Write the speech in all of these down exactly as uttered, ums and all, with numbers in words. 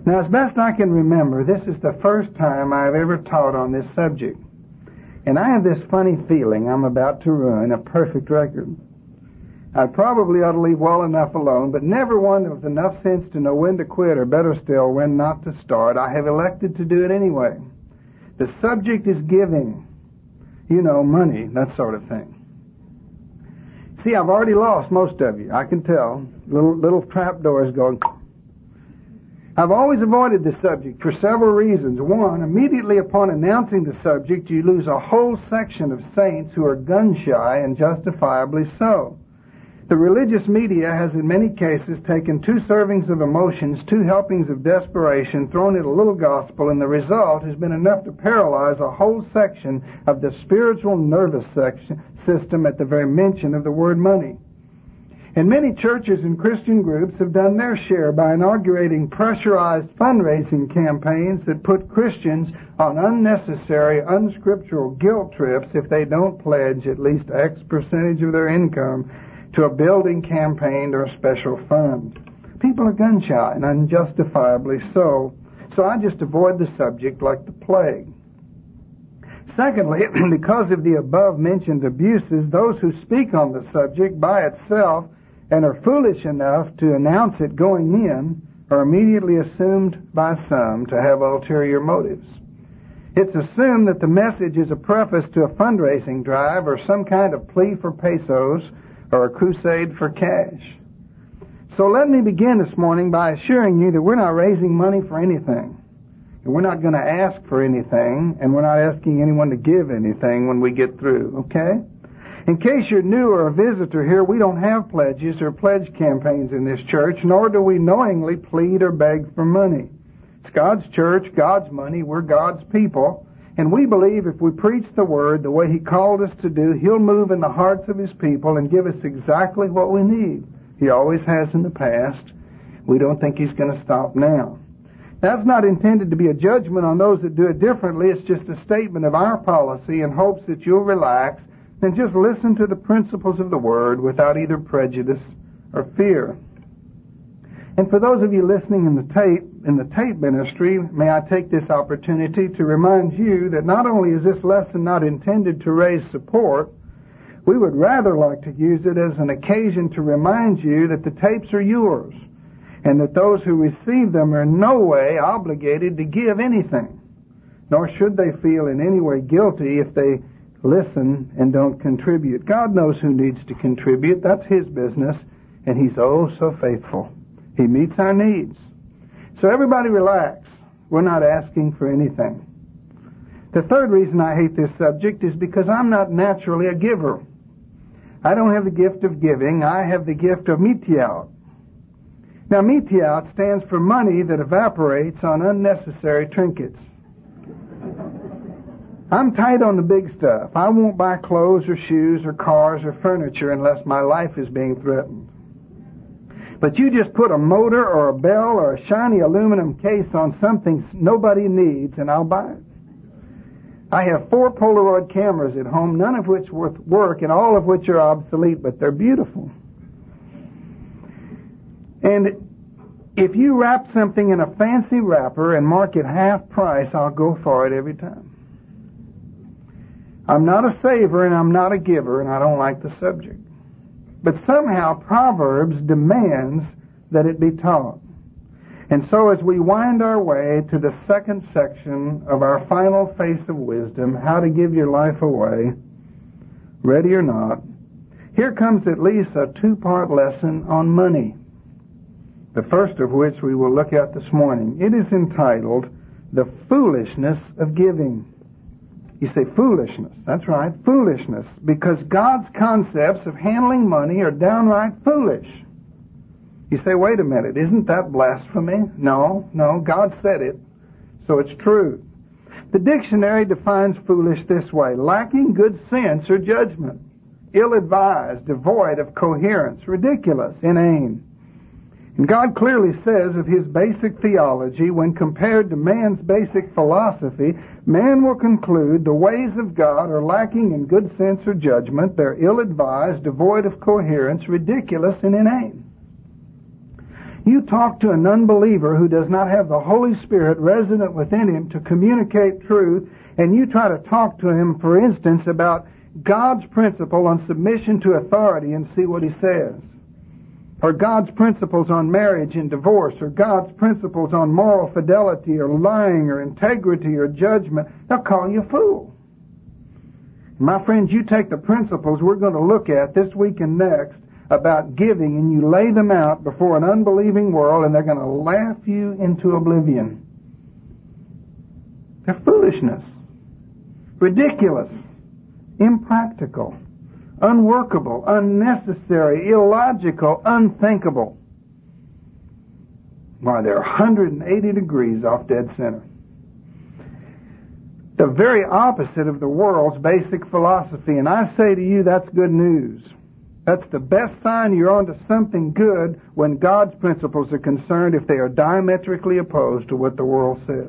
Now, as best I can remember, this is the first time I've ever taught on this subject. And I have this funny feeling I'm about to ruin a perfect record. I probably ought to leave well enough alone, but never one with enough sense to know when to quit, or better still, when not to start. I have elected to do it anyway. The subject is giving. You know, money, that sort of thing. See, I've already lost most of you. I can tell. Little, little trap doors going. I've always avoided this subject for several reasons. One, immediately upon announcing the subject, you lose a whole section of saints who are gun-shy, and justifiably so. The religious media has in many cases taken two servings of emotions, two helpings of desperation, thrown it a little gospel, and the result has been enough to paralyze a whole section of the spiritual nervous section, system at the very mention of the word money. And many churches and Christian groups have done their share by inaugurating pressurized fundraising campaigns that put Christians on unnecessary, unscriptural guilt trips if they don't pledge at least X percentage of their income to a building campaign or a special fund. People are gun-shy, and unjustifiably so, so I just avoid the subject like the plague. Secondly, because of the above-mentioned abuses, those who speak on the subject by itself and are foolish enough to announce it going in are immediately assumed by some to have ulterior motives. It's assumed that the message is a preface to a fundraising drive or some kind of plea for pesos or a crusade for cash. So let me begin this morning by assuring you that we're not raising money for anything. And we're not going to ask for anything, and we're not asking anyone to give anything when we get through, okay? In case you're new or a visitor here, we don't have pledges or pledge campaigns in this church, nor do we knowingly plead or beg for money. It's God's church, God's money, we're God's people, and we believe if we preach the Word the way He called us to do, He'll move in the hearts of His people and give us exactly what we need. He always has in the past. We don't think He's going to stop now. That's not intended to be a judgment on those that do it differently. It's just a statement of our policy in hopes that you'll relax and just listen to the principles of the Word without either prejudice or fear. And for those of you listening in the tape, in the tape ministry, may I take this opportunity to remind you that not only is this lesson not intended to raise support, we would rather like to use it as an occasion to remind you that the tapes are yours, and that those who receive them are in no way obligated to give anything, nor should they feel in any way guilty if they listen and don't contribute. God knows who needs to contribute. That's His business, and He's oh so faithful. He meets our needs. So everybody relax. We're not asking for anything. The third reason I hate this subject is because I'm not naturally a giver. I don't have the gift of giving. I have the gift of mitiaut. Now, mitiaut stands for money that evaporates on unnecessary trinkets. I'm tight on the big stuff. I won't buy clothes or shoes or cars or furniture unless my life is being threatened. But you just put a motor or a bell or a shiny aluminum case on something nobody needs, and I'll buy it. I have four Polaroid cameras at home, none of which work and all of which are obsolete, but they're beautiful. And if you wrap something in a fancy wrapper and mark it half price, I'll go for it every time. I'm not a saver and I'm not a giver, and I don't like the subject. But somehow Proverbs demands that it be taught. And so as we wind our way to the second section of our final face of wisdom, how to give your life away, ready or not, here comes at least a two-part lesson on money, the first of which we will look at this morning. It is entitled, The Foolishness of Giving. You say foolishness. That's right, foolishness. Because God's concepts of handling money are downright foolish. You say, wait a minute, isn't that blasphemy? No, no, God said it, so it's true. The dictionary defines foolish this way: lacking good sense or judgment, ill-advised, devoid of coherence, ridiculous, inane. And God clearly says of His basic theology, when compared to man's basic philosophy, man will conclude the ways of God are lacking in good sense or judgment, they're ill-advised, devoid of coherence, ridiculous, and inane. You talk to an unbeliever who does not have the Holy Spirit resident within him to communicate truth, and you try to talk to him, for instance, about God's principle on submission to authority and see what he says. Or God's principles on marriage and divorce, or God's principles on moral fidelity, or lying, or integrity, or judgment. They'll call you a fool. My friends, you take the principles we're going to look at this week and next about giving, and you lay them out before an unbelieving world, and they're going to laugh you into oblivion. They're foolishness, ridiculous, impractical, unworkable, unnecessary, illogical, unthinkable. Why, they're one hundred eighty degrees off dead center. The very opposite of the world's basic philosophy, and I say to you, that's good news. That's the best sign you're onto something good when God's principles are concerned, if they are diametrically opposed to what the world says.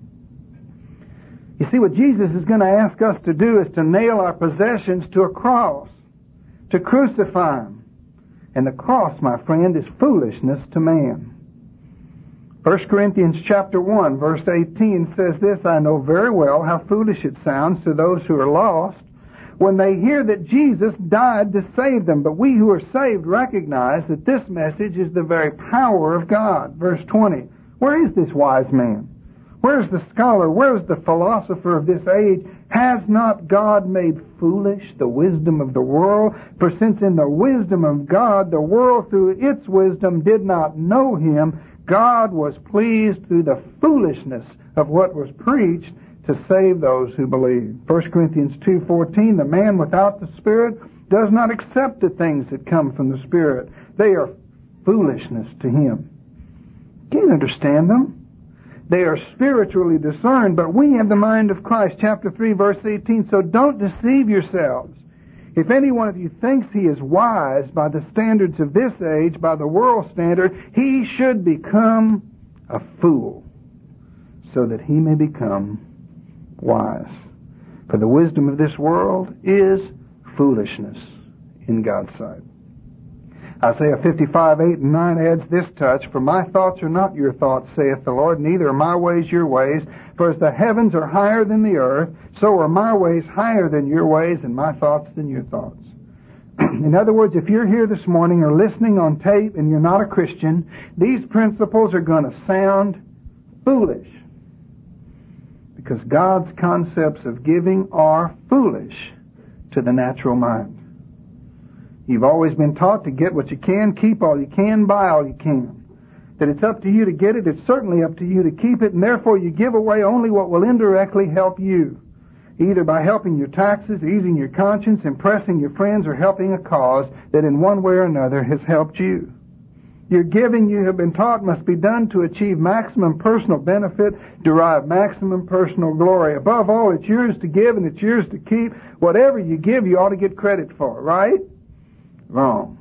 You see, what Jesus is going to ask us to do is to nail our possessions to a cross, to crucify them. And the cross, my friend, is foolishness to man. First Corinthians chapter one, verse eighteen says this, I know very well how foolish it sounds to those who are lost when they hear that Jesus died to save them. But we who are saved recognize that this message is the very power of God. Verse twenty, where is this wise man? Where's the scholar? Where's the philosopher of this age? Has not God made foolish the wisdom of the world? For since in the wisdom of God, the world through its wisdom did not know him, God was pleased through the foolishness of what was preached to save those who believe. First Corinthians two fourteen, the man without the Spirit does not accept the things that come from the Spirit. They are foolishness to him. Can't understand them. They are spiritually discerned, but we have the mind of Christ. Chapter three, verse eighteen, so don't deceive yourselves. If any one of you thinks he is wise by the standards of this age, by the world standard, he should become a fool, so that he may become wise. For the wisdom of this world is foolishness in God's sight. Isaiah fifty-five, eight and nine adds this touch, for my thoughts are not your thoughts, saith the Lord, neither are my ways your ways. For as the heavens are higher than the earth, so are my ways higher than your ways, and my thoughts than your thoughts. In other words, if you're here this morning or listening on tape and you're not a Christian, these principles are going to sound foolish. Because God's concepts of giving are foolish to the natural mind. You've always been taught to get what you can, keep all you can, buy all you can. That it's up to you to get it, it's certainly up to you to keep it, and therefore you give away only what will indirectly help you. Either by helping your taxes, easing your conscience, impressing your friends, or helping a cause that in one way or another has helped you. Your giving, you have been taught, must be done to achieve maximum personal benefit, derive maximum personal glory. Above all, it's yours to give and it's yours to keep. Whatever you give, you ought to get credit for, right? Wrong.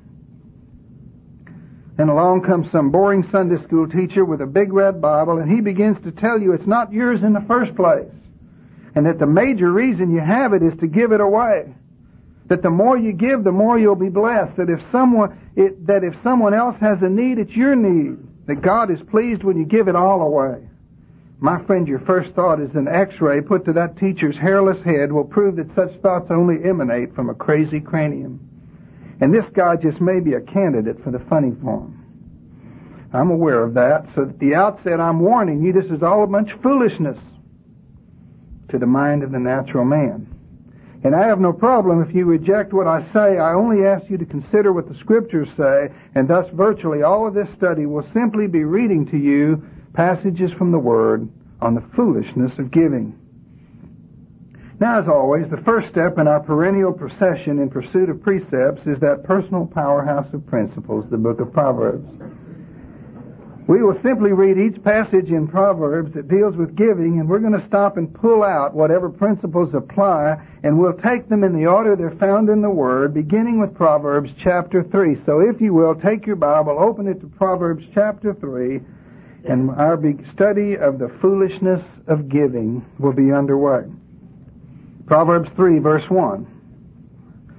Then along comes some boring Sunday school teacher with a big red Bible, and he begins to tell you it's not yours in the first place, and that the major reason you have it is to give it away. That the more you give, the more you'll be blessed. That if someone it, that if someone else has a need, it's your need. That God is pleased when you give it all away. My friend, your first thought is an X-ray put to that teacher's hairless head will prove that such thoughts only emanate from a crazy cranium. And this guy just may be a candidate for the funny farm. I'm aware of that, so at the outset I'm warning you this is all a bunch of foolishness to the mind of the natural man. And I have no problem if you reject what I say. I only ask you to consider what the Scriptures say, and thus virtually all of this study will simply be reading to you passages from the Word on the foolishness of giving. Now, as always, the first step in our perennial procession in pursuit of precepts is that personal powerhouse of principles, the book of Proverbs. We will simply read each passage in Proverbs that deals with giving, and we're going to stop and pull out whatever principles apply, and we'll take them in the order they're found in the Word, beginning with Proverbs chapter three. So if you will, take your Bible, open it to Proverbs chapter three, and our big study of the foolishness of giving will be underway. Proverbs three, verse one.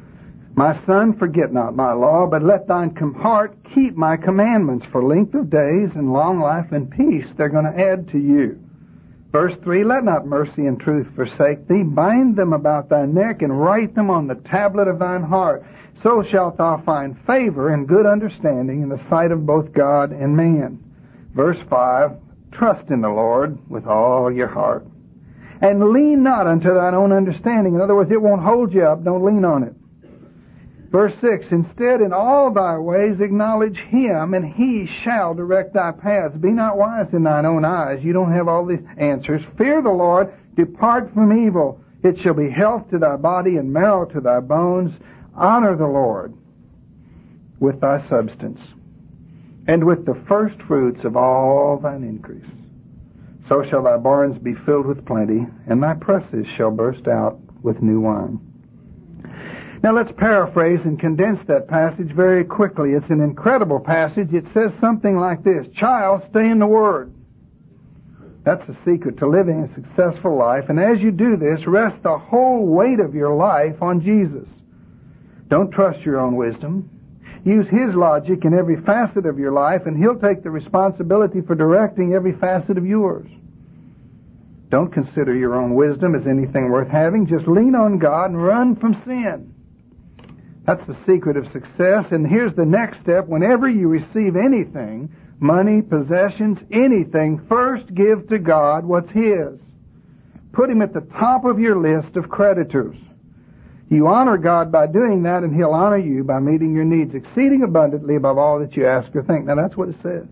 My son, forget not my law, but let thine heart keep my commandments, for length of days and long life and peace they're going to add to you. Verse three, let not mercy and truth forsake thee. Bind them about thy neck and write them on the tablet of thine heart. So shalt thou find favor and good understanding in the sight of both God and man. Verse five, trust in the Lord with all your heart. And lean not unto thine own understanding. In other words, it won't hold you up. Don't lean on it. Verse six, instead in all thy ways acknowledge him, and he shall direct thy paths. Be not wise in thine own eyes. You don't have all the answers. Fear the Lord. Depart from evil. It shall be health to thy body and marrow to thy bones. Honor the Lord with thy substance, and with the first fruits of all thine increase. So shall thy barns be filled with plenty, and thy presses shall burst out with new wine. Now let's paraphrase and condense that passage very quickly. It's an incredible passage. It says something like this: child, stay in the Word. That's the secret to living a successful life. And as you do this, rest the whole weight of your life on Jesus. Don't trust your own wisdom. Use His logic in every facet of your life, and He'll take the responsibility for directing every facet of yours. Don't consider your own wisdom as anything worth having. Just lean on God and run from sin. That's the secret of success. And here's the next step. Whenever you receive anything, money, possessions, anything, first give to God what's His. Put Him at the top of your list of creditors. You honor God by doing that, and He'll honor you by meeting your needs exceeding abundantly above all that you ask or think. Now that's what it says.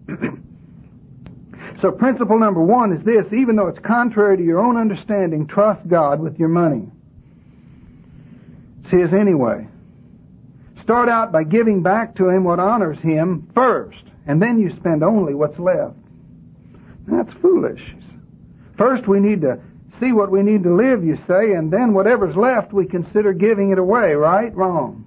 So principle number one is this: even though it's contrary to your own understanding, trust God with your money. It's His anyway. Start out by giving back to Him what honors Him first, and then you spend only what's left. That's foolish. First we need to see what we need to live, you say, and then whatever's left we consider giving it away, right? Wrong.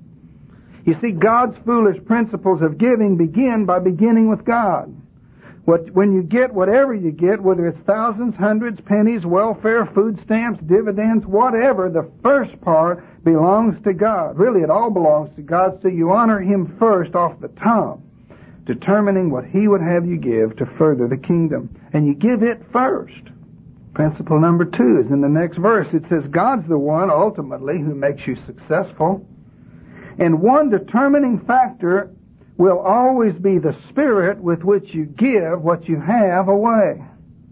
You see, God's foolish principles of giving begin by beginning with God. What, when you get whatever you get, whether it's thousands, hundreds, pennies, welfare, food stamps, dividends, whatever, the first part belongs to God. Really, it all belongs to God, so you honor Him first off the top, determining what He would have you give to further the kingdom. And you give it first. Principle number two is in the next verse. It says, God's the one, ultimately, who makes you successful. And one determining factor will always be the spirit with which you give what you have away.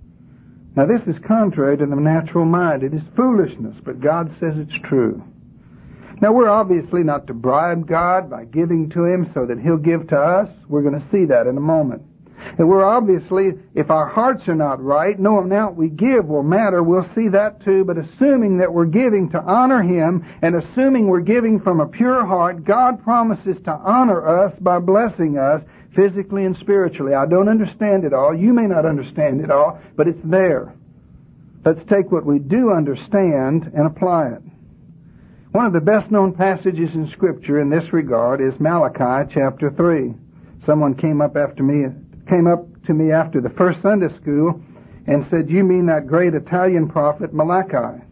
Now this is contrary to the natural mind. It is foolishness, but God says it's true. Now we're obviously not to bribe God by giving to Him so that He'll give to us. We're going to see that in a moment. And we're obviously, if our hearts are not right, no amount we give will matter. We'll see that too. But assuming that we're giving to honor Him, and assuming we're giving from a pure heart, God promises to honor us by blessing us physically and spiritually. I don't understand it all. You may not understand it all, but it's there. Let's take what we do understand and apply it. One of the best-known passages in Scripture in this regard is Malachi chapter three. Someone came up after me, came up to me after the first Sunday school and said, "You mean that great Italian prophet Malachi?"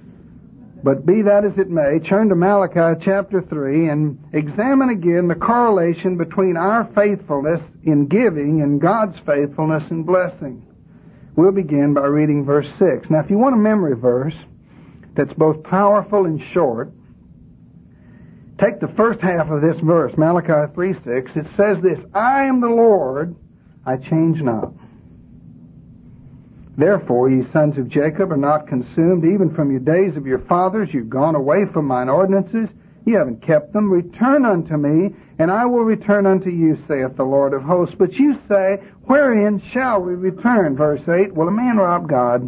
But be that as it may, turn to Malachi chapter three and examine again the correlation between our faithfulness in giving and God's faithfulness in blessing. We'll begin by reading verse six. Now, if you want a memory verse that's both powerful and short, take the first half of this verse, Malachi three six. It says this: "I am the Lord, I change not. Therefore, ye sons of Jacob are not consumed, even from your days of your fathers. You've gone away from mine ordinances. You haven't kept them. Return unto me, and I will return unto you, saith the Lord of hosts. But you say, wherein shall we return?" Verse eight, "Will a man rob God?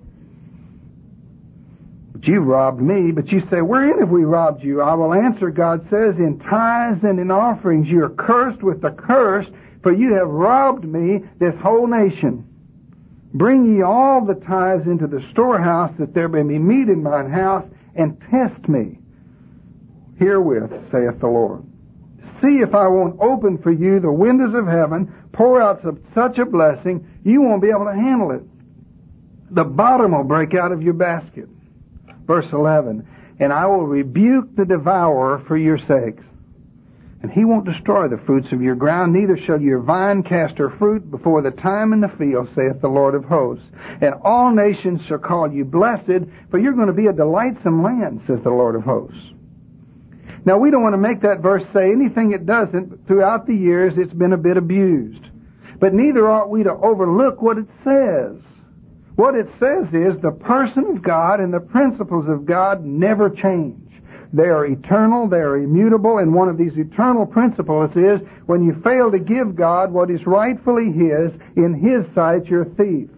But you've robbed me." But you say, "Wherein have we robbed you?" I will answer, God says, "In tithes and in offerings. You are cursed with the curse, for you have robbed me, this whole nation. Bring ye all the tithes into the storehouse, that there may be meat in mine house, and test me herewith, saith the Lord. See if I won't open for you the windows of heaven, pour out such a blessing, you won't be able to handle it. The bottom will break out of your basket." Verse eleven, and I will rebuke the devourer for your sakes. And he won't destroy the fruits of your ground, neither shall your vine cast her fruit before the time in the field, saith the Lord of hosts. And all nations shall call you blessed, for you're going to be a delightsome land, says the Lord of hosts. Now, we don't want to make that verse say anything it doesn't. Throughout the years, it's been a bit abused. But neither ought we to overlook what it says. What it says is the person of God and the principles of God never change. They are eternal, they are immutable, and one of these eternal principles is when you fail to give God what is rightfully His, in His sight you're a thief.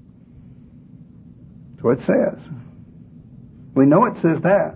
That's what it says. We know it says that.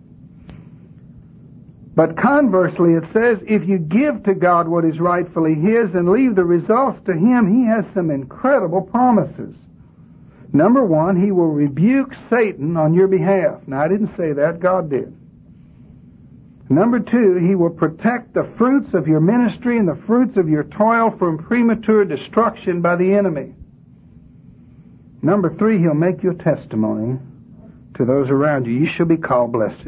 But conversely, it says, if you give to God what is rightfully His and leave the results to Him, He has some incredible promises. Number one, He will rebuke Satan on your behalf. Now, I didn't say that, God did. Number two, He will protect the fruits of your ministry and the fruits of your toil from premature destruction by the enemy. Number three, He'll make you a testimony to those around you. You shall be called blessed.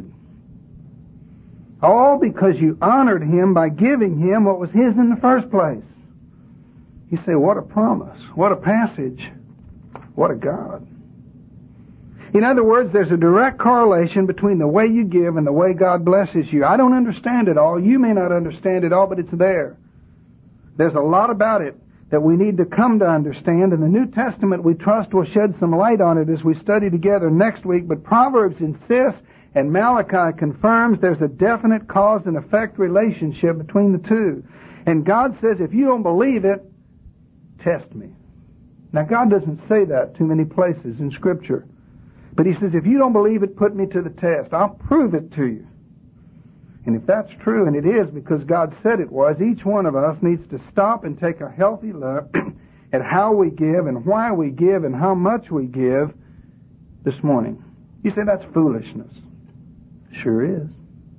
All because you honored Him by giving Him what was His in the first place. You say, what a promise, what a passage, what a God. In other words, there's a direct correlation between the way you give and the way God blesses you. I don't understand it all. You may not understand it all, but it's there. There's a lot about it that we need to come to understand, and the New Testament, we trust, will shed some light on it as we study together next week. But Proverbs insists, and Malachi confirms, there's a definite cause and effect relationship between the two. And God says, if you don't believe it, test me. Now, God doesn't say that too many places in Scripture. But He says, if you don't believe it, put me to the test. I'll prove it to you. And if that's true, and it is because God said it was, each one of us needs to stop and take a healthy look at how we give and why we give and how much we give this morning. You say that's foolishness. Sure is.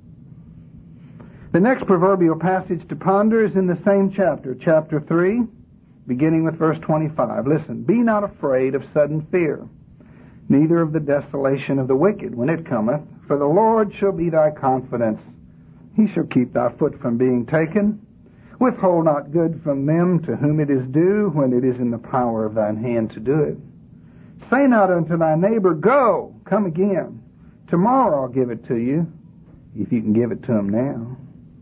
The next proverbial passage to ponder is in the same chapter, chapter three, beginning with verse twenty-five. Listen, be not afraid of sudden fear, neither of the desolation of the wicked when it cometh, for the Lord shall be thy confidence. He shall keep thy foot from being taken. Withhold not good from them to whom it is due, when it is in the power of thine hand to do it. Say not unto thy neighbor, go, come again. Tomorrow I'll give it to you, if you can give it to him now.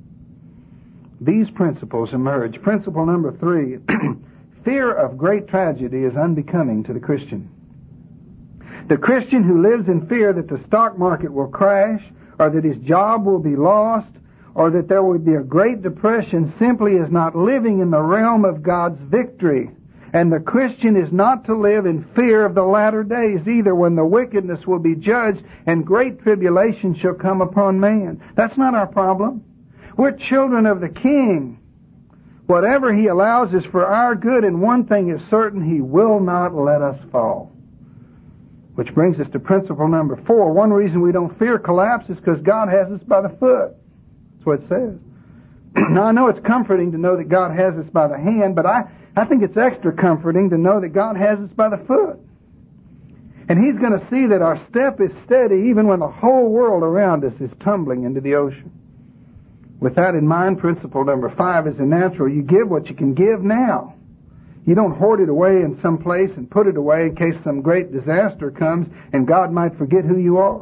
These principles emerge. Principle number three, fear of great tragedy is unbecoming to the Christian. The Christian who lives in fear that the stock market will crash, or that his job will be lost, or that there will be a great depression, simply is not living in the realm of God's victory. And the Christian is not to live in fear of the latter days either, when the wickedness will be judged and great tribulation shall come upon man. That's not our problem. We're children of the King. Whatever He allows is for our good, and one thing is certain, He will not let us fall. Which brings us to principle number four. One reason we don't fear collapse is because God has us by the foot. That's what it says. Now, I know it's comforting to know that God has us by the hand, but I, I think it's extra comforting to know that God has us by the foot. And He's going to see that our step is steady even when the whole world around us is tumbling into the ocean. With that in mind, principle number five is a natural. You give what you can give now. You don't hoard it away in some place and put it away in case some great disaster comes and God might forget who you are.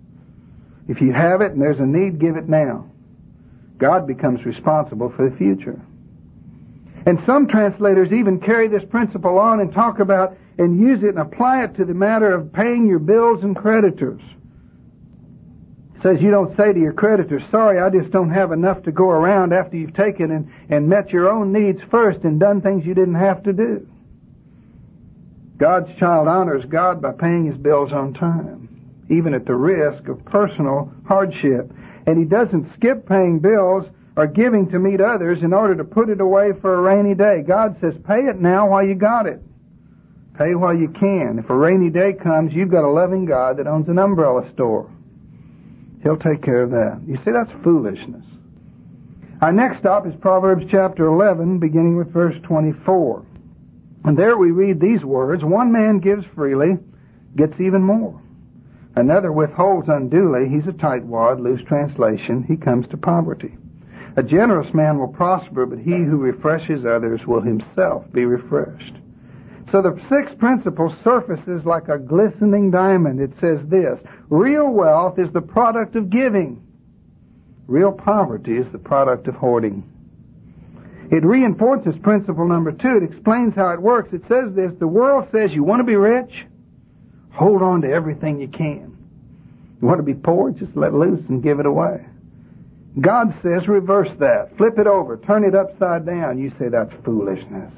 If you have it and there's a need, give it now. God becomes responsible for the future. And some translators even carry this principle on and talk about and use it and apply it to the matter of paying your bills and creditors. It says you don't say to your creditors, sorry, I just don't have enough to go around, after you've taken and, and met your own needs first and done things you didn't have to do. God's child honors God by paying his bills on time, even at the risk of personal hardship. And he doesn't skip paying bills or giving to meet others in order to put it away for a rainy day. God says, pay it now while you got it. Pay while you can. If a rainy day comes, you've got a loving God that owns an umbrella store. He'll take care of that. You see, that's foolishness. Our next stop is Proverbs chapter eleven, beginning with verse twenty-four. And there we read these words, one man gives freely, gets even more. Another withholds unduly. He's a tightwad, loose translation. He comes to poverty. A generous man will prosper, but he who refreshes others will himself be refreshed. So the sixth principle surfaces like a glistening diamond. It says this: real wealth is the product of giving. Real poverty is the product of hoarding. It reinforces principle number two. It explains how it works. It says this: the world says you want to be rich? Hold on to everything you can. You want to be poor? Just let loose and give it away. God says reverse that. Flip it over. Turn it upside down. You say that's foolishness.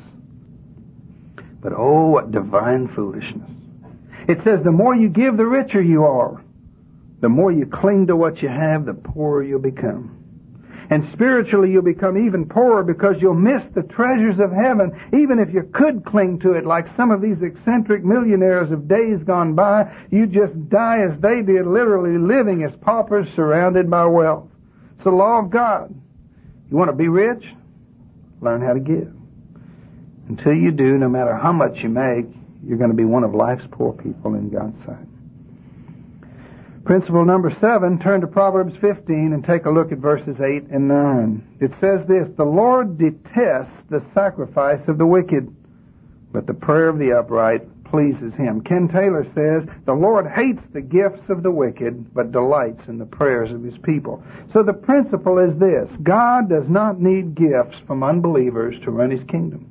But oh, what divine foolishness. It says the more you give, the richer you are. The more you cling to what you have, the poorer you'll become. And spiritually you'll become even poorer because you'll miss the treasures of heaven, even if you could cling to it like some of these eccentric millionaires of days gone by. You just die as they did, literally living as paupers surrounded by wealth. It's the law of God. You want to be rich? Learn how to give. Until you do, no matter how much you make, you're going to be one of life's poor people in God's sight. Principle number seven, turn to Proverbs fifteen and take a look at verses eight and nine. It says this: the Lord detests the sacrifice of the wicked, but the prayer of the upright pleases him. Ken Taylor says, the Lord hates the gifts of the wicked, but delights in the prayers of his people. So the principle is this: God does not need gifts from unbelievers to run his kingdom.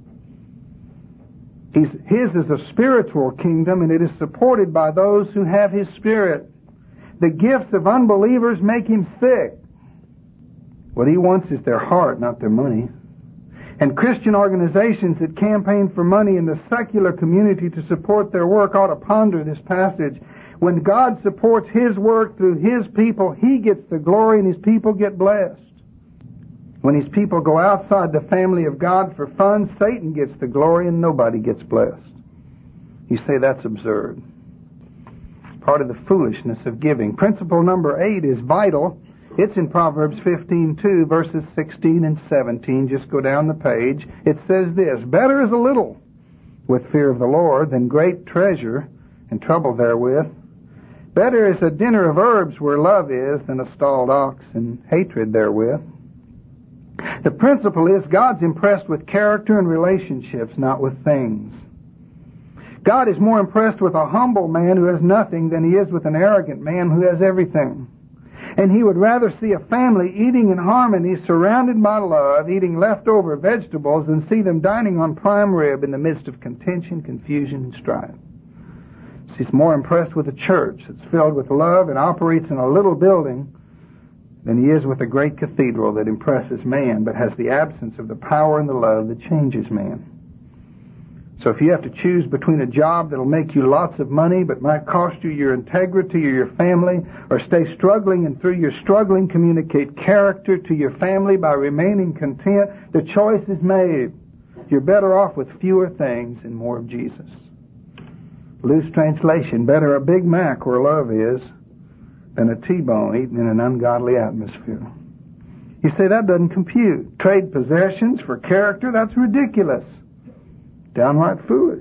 He's, his is a spiritual kingdom, and it is supported by those who have his Spirit. The gifts of unbelievers make him sick. What he wants is their heart, not their money. And Christian organizations that campaign for money in the secular community to support their work ought to ponder this passage. When God supports his work through his people, he gets the glory and his people get blessed. When his people go outside the family of God for fun, Satan gets the glory and nobody gets blessed. You say that's absurd. It's part of the foolishness of giving. Principle number eight is vital. It's in Proverbs fifteen two, verses sixteen and seventeen. Just go down the page. It says this: better is a little with fear of the Lord than great treasure and trouble therewith. Better is a dinner of herbs where love is than a stalled ox and hatred therewith. The principle is God's impressed with character and relationships, not with things. God is more impressed with a humble man who has nothing than he is with an arrogant man who has everything. And he would rather see a family eating in harmony, surrounded by love, eating leftover vegetables, than see them dining on prime rib in the midst of contention, confusion, and strife. He's more impressed with a church that's filled with love and operates in a little building than he is with a great cathedral that impresses man but has the absence of the power and the love that changes man. So if you have to choose between a job that'll make you lots of money but might cost you your integrity or your family, or stay struggling and through your struggling communicate character to your family by remaining content, the choice is made. You're better off with fewer things and more of Jesus. Loose translation: better a Big Mac where love is than a T-bone eaten in an ungodly atmosphere. You say that doesn't compute. Trade possessions for character? That's ridiculous. Downright foolish.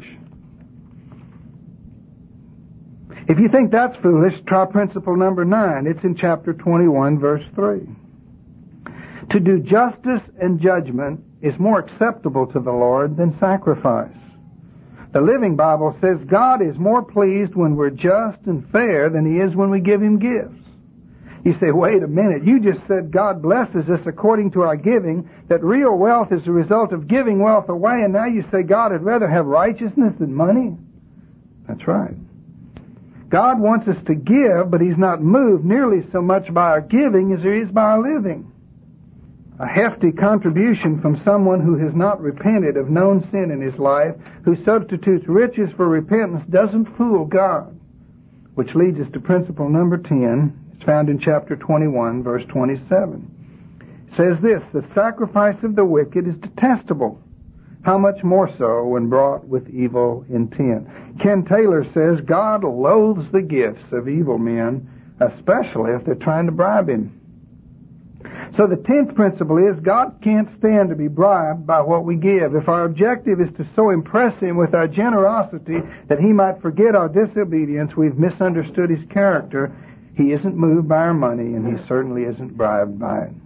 If you think that's foolish, try principle number nine. It's in chapter twenty-one, verse three. To do justice and judgment is more acceptable to the Lord than sacrifice. The Living Bible says God is more pleased when we're just and fair than he is when we give him gifts. You say, wait a minute, you just said God blesses us according to our giving, that real wealth is the result of giving wealth away, and now you say God would rather have righteousness than money? That's right. God wants us to give, but he's not moved nearly so much by our giving as he is by our living. A hefty contribution from someone who has not repented of known sin in his life, who substitutes riches for repentance, doesn't fool God. Which leads us to principle number ten. It's found in chapter twenty-one, verse twenty-seven. It says this: the sacrifice of the wicked is detestable. How much more so when brought with evil intent? Ken Taylor says God loathes the gifts of evil men, especially if they're trying to bribe him. So the tenth principle is God can't stand to be bribed by what we give. If our objective is to so impress Him with our generosity that He might forget our disobedience, we've misunderstood His character. He isn't moved by our money, and He certainly isn't bribed by it.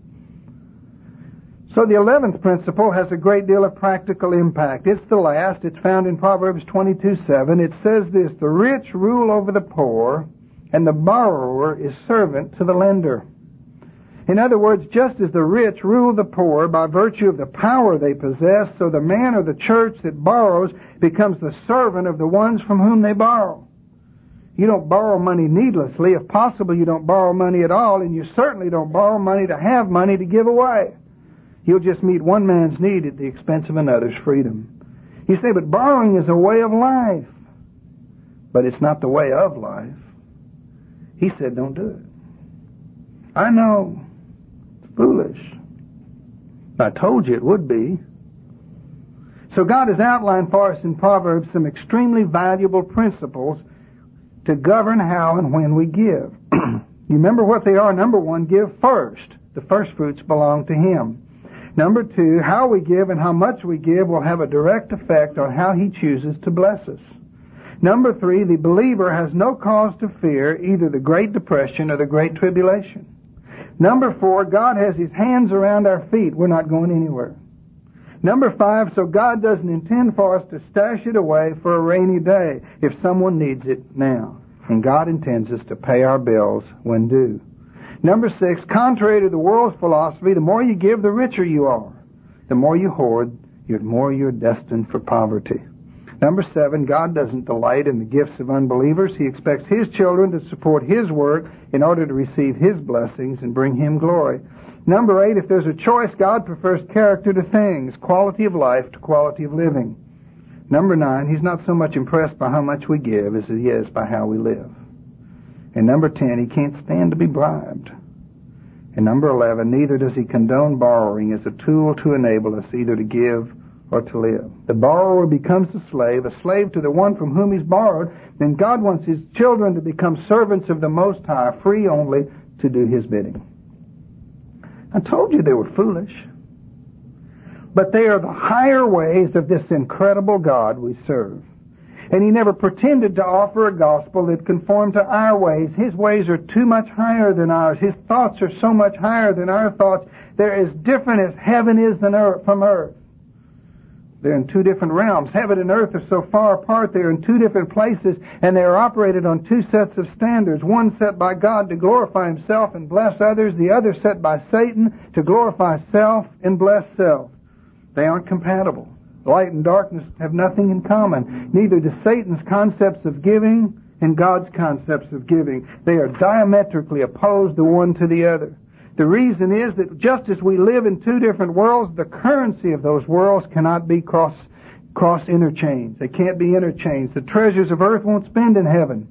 So the eleventh principle has a great deal of practical impact. It's the last. It's found in Proverbs twenty-two seven. It says this, "The rich rule over the poor, and the borrower is servant to the lender." In other words, just as the rich rule the poor by virtue of the power they possess, so the man or the church that borrows becomes the servant of the ones from whom they borrow. You don't borrow money needlessly. If possible, you don't borrow money at all, and you certainly don't borrow money to have money to give away. You'll just meet one man's need at the expense of another's freedom. You say, but borrowing is a way of life. But it's not the way of life. He said, don't do it. I know. Foolish. I told you it would be. So God has outlined for us in Proverbs some extremely valuable principles to govern how and when we give. You remember what they are? Number one, give first. The first fruits belong to Him. Number two, how we give and how much we give will have a direct effect on how He chooses to bless us. Number three, the believer has no cause to fear either the Great Depression or the Great Tribulation. Number four, God has His hands around our feet. We're not going anywhere. Number five, so God doesn't intend for us to stash it away for a rainy day if someone needs it now. And God intends us to pay our bills when due. Number six, contrary to the world's philosophy, the more you give, the richer you are. The more you hoard, the more you're destined for poverty. Number seven, God doesn't delight in the gifts of unbelievers. He expects His children to support His work in order to receive His blessings and bring Him glory. Number eight, if there's a choice, God prefers character to things, quality of life to quality of living. Number nine, He's not so much impressed by how much we give as He is by how we live. And number ten, He can't stand to be bribed. And number eleven, neither does He condone borrowing as a tool to enable us either to give or to live. The borrower becomes a slave, a slave to the one from whom he's borrowed. Then God wants His children to become servants of the Most High, free only to do His bidding. I told you they were foolish. But they are the higher ways of this incredible God we serve. And He never pretended to offer a gospel that conformed to our ways. His ways are too much higher than ours. His thoughts are so much higher than our thoughts. They're as different as heaven is than earth, from earth. They're in two different realms. Heaven and earth are so far apart. They're in two different places, and they are operated on two sets of standards. One set by God to glorify Himself and bless others. The other set by Satan to glorify self and bless self. They aren't compatible. Light and darkness have nothing in common. Neither do Satan's concepts of giving and God's concepts of giving. They are diametrically opposed the one to the other. The reason is that just as we live in two different worlds, the currency of those worlds cannot be cross, cross interchanged. They can't be interchanged. The treasures of earth won't spend in heaven.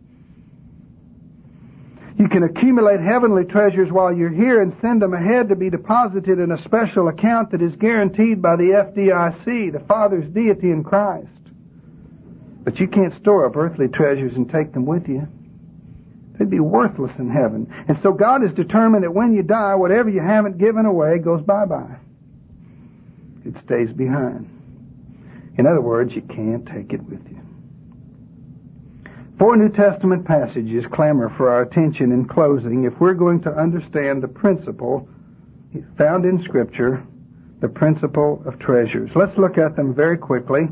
You can accumulate heavenly treasures while you're here and send them ahead to be deposited in a special account that is guaranteed by the F D I C, the Father's deity in Christ. But you can't store up earthly treasures and take them with you. They'd be worthless in heaven. And so God has determined that when you die, whatever you haven't given away goes bye-bye. It stays behind. In other words, you can't take it with you. Four New Testament passages clamor for our attention in closing if we're going to understand the principle found in Scripture, the principle of treasures. Let's look at them very quickly.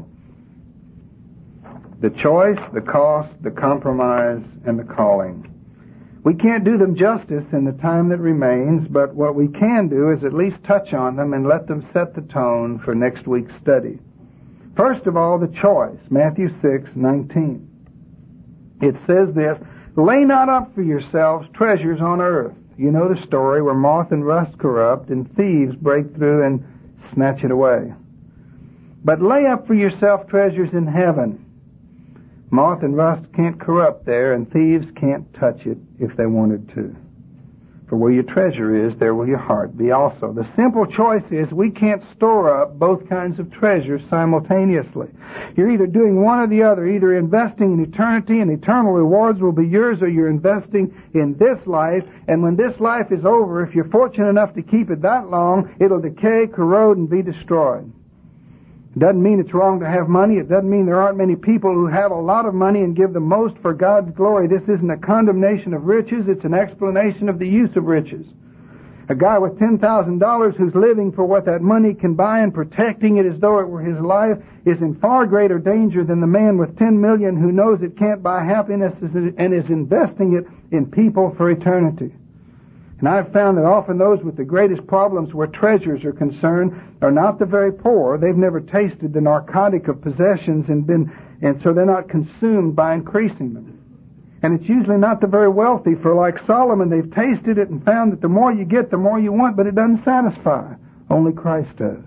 The choice, the cost, the compromise, and the calling. We can't do them justice in the time that remains, but what we can do is at least touch on them and let them set the tone for next week's study. First of all, the choice, Matthew six nineteen. It says this, "Lay not up for yourselves treasures on earth." You know the story where moth and rust corrupt and thieves break through and snatch it away. "But lay up for yourself treasures in heaven." Moth and rust can't corrupt there, and thieves can't touch it if they wanted to. For where your treasure is, there will your heart be also. The simple choice is we can't store up both kinds of treasures simultaneously. You're either doing one or the other, either investing in eternity and eternal rewards will be yours, or you're investing in this life, and when this life is over, if you're fortunate enough to keep it that long, it'll decay, corrode, and be destroyed. It doesn't mean it's wrong to have money. It doesn't mean there aren't many people who have a lot of money and give the most for God's glory. This isn't a condemnation of riches. It's an explanation of the use of riches. A guy with ten thousand dollars who's living for what that money can buy and protecting it as though it were his life is in far greater danger than the man with ten million dollars who knows it can't buy happiness and is investing it in people for eternity. And I've found that often those with the greatest problems where treasures are concerned are not the very poor. They've never tasted the narcotic of possessions and been, and so they're not consumed by increasing them. And it's usually not the very wealthy, for like Solomon, they've tasted it and found that the more you get, the more you want, but it doesn't satisfy. Only Christ does.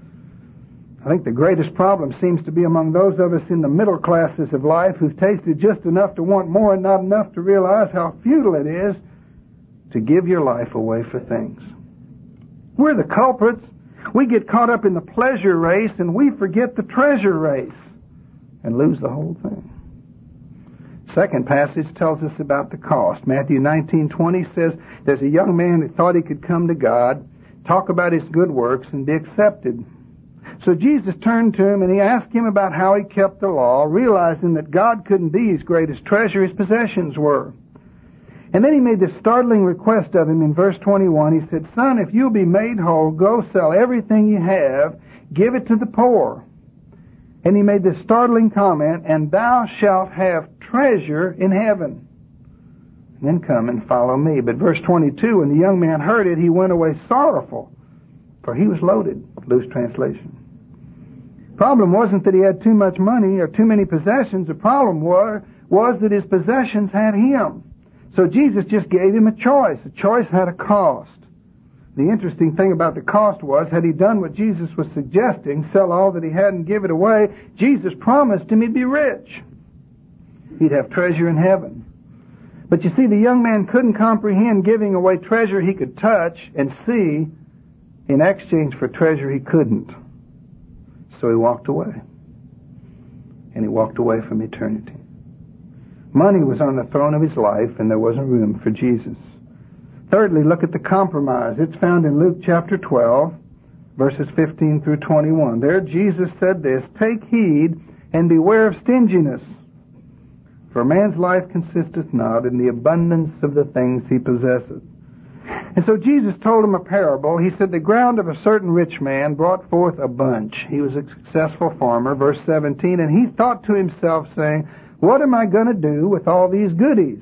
I think the greatest problem seems to be among those of us in the middle classes of life who've tasted just enough to want more and not enough to realize how futile it is to give your life away for things. We're the culprits. We get caught up in the pleasure race and we forget the treasure race and lose the whole thing. Second passage tells us about the cost. Matthew nineteen twenty says there's a young man who thought he could come to God, talk about his good works, and be accepted. So Jesus turned to him and he asked him about how he kept the law, realizing that God couldn't be his greatest treasure, his possessions were. And then he made this startling request of him in verse twenty-one. He said, "Son, if you'll be made whole, go sell everything you have, give it to the poor." And he made this startling comment, "And thou shalt have treasure in heaven. And then come and follow me." But verse twenty-two, when the young man heard it, he went away sorrowful, for he was loaded. Loose translation. Problem wasn't that he had too much money or too many possessions. The problem was, was that his possessions had him. So Jesus just gave him a choice. A choice had a cost. The interesting thing about the cost was, had he done what Jesus was suggesting, sell all that he had and give it away, Jesus promised him he'd be rich. He'd have treasure in heaven. But you see, the young man couldn't comprehend giving away treasure he could touch and see in exchange for treasure he couldn't. So he walked away. And he walked away from eternity. Money was on the throne of his life, and there wasn't room for Jesus. Thirdly, look at the compromise. It's found in Luke chapter twelve, verses fifteen through twenty-one. There Jesus said this, "Take heed and beware of stinginess. For a man's life consisteth not in the abundance of the things he possesseth." And so Jesus told him a parable. He said, "The ground of a certain rich man brought forth a bunch." He was a successful farmer, verse seventeen, "and he thought to himself, saying, what am I going to do with all these goodies?"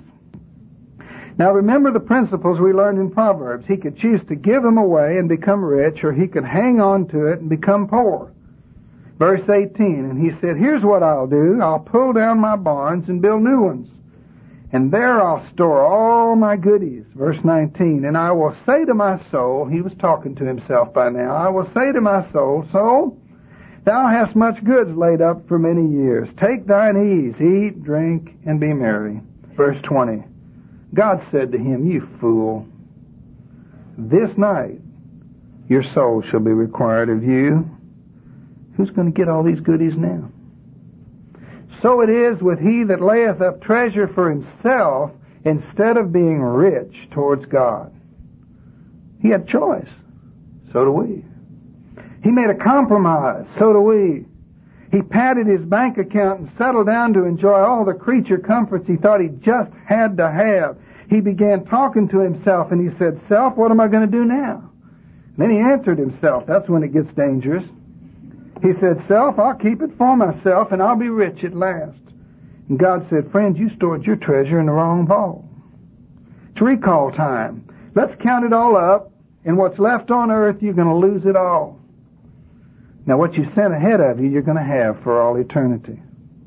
Now remember the principles we learned in Proverbs. He could choose to give them away and become rich, or he could hang on to it and become poor. Verse eighteen, and he said, "Here's what I'll do. I'll pull down my barns and build new ones. And there I'll store all my goodies." Verse nineteen, "And I will say to my soul," he was talking to himself by now, "I will say to my soul, soul, thou hast much goods laid up for many years. Take thine ease, eat, drink, and be merry." Verse twenty, God said to him, "You fool, this night your soul shall be required of you." Who's going to get all these goodies now? So it is with he that layeth up treasure for himself instead of being rich towards God. He had choice. So do we. He made a compromise. So do we. He padded his bank account and settled down to enjoy all the creature comforts he thought he just had to have. He began talking to himself and he said, "Self, what am I going to do now?" And then he answered himself. That's when it gets dangerous. He said, "Self, I'll keep it for myself and I'll be rich at last." And God said, "Friends, you stored your treasure in the wrong bowl. It's recall time. Let's count it all up, and what's left on earth, you're going to lose it all. Now what you sent ahead of you, you're going to have for all eternity."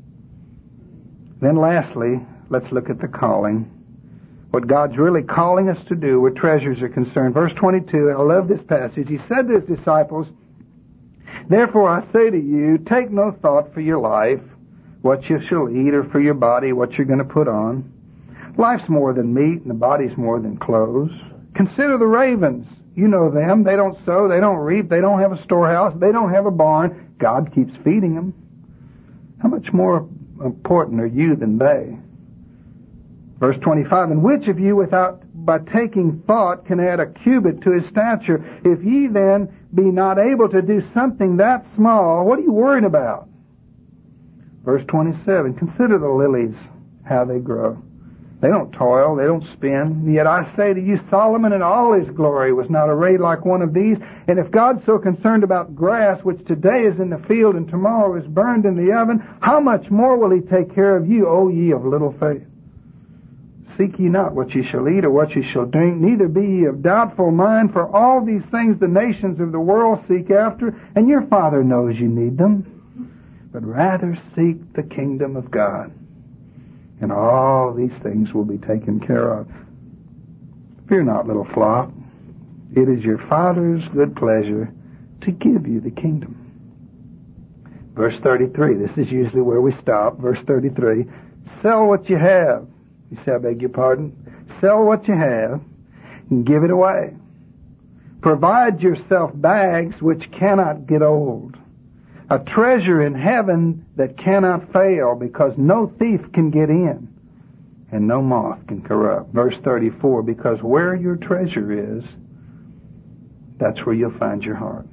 Then lastly, let's look at the calling. What God's really calling us to do where treasures are concerned. Verse twenty-two, I love this passage. He said to his disciples, "Therefore I say to you, take no thought for your life, what you shall eat, or for your body, what you're going to put on. Life's more than meat, and the body's more than clothes. Consider the ravens. You know them. They don't sow. They don't reap. They don't have a storehouse. They don't have a barn. God keeps feeding them. How much more important are you than they? Verse twenty-five, and which of you without by taking thought can add a cubit to his stature? If ye then be not able to do something that small, what are you worried about? Verse twenty-seven, consider the lilies, how they grow. They don't toil, they don't spin. Yet I say to you, Solomon in all his glory was not arrayed like one of these. And if God's so concerned about grass, which today is in the field and tomorrow is burned in the oven, how much more will he take care of you, O ye of little faith? Seek ye not what ye shall eat or what ye shall drink, neither be ye of doubtful mind, for all these things the nations of the world seek after, and your Father knows you need them. But rather seek the kingdom of God, and all these things will be taken care of. Fear not, little flock. It is your Father's good pleasure to give you the kingdom. Verse thirty-three, this is usually where we stop. Verse thirty-three, sell what you have. You say, I beg your pardon. Sell what you have and give it away. Provide yourself bags which cannot get old, a treasure in heaven that cannot fail, because no thief can get in and no moth can corrupt. Verse thirty-four, because where your treasure is, that's where you'll find your heart.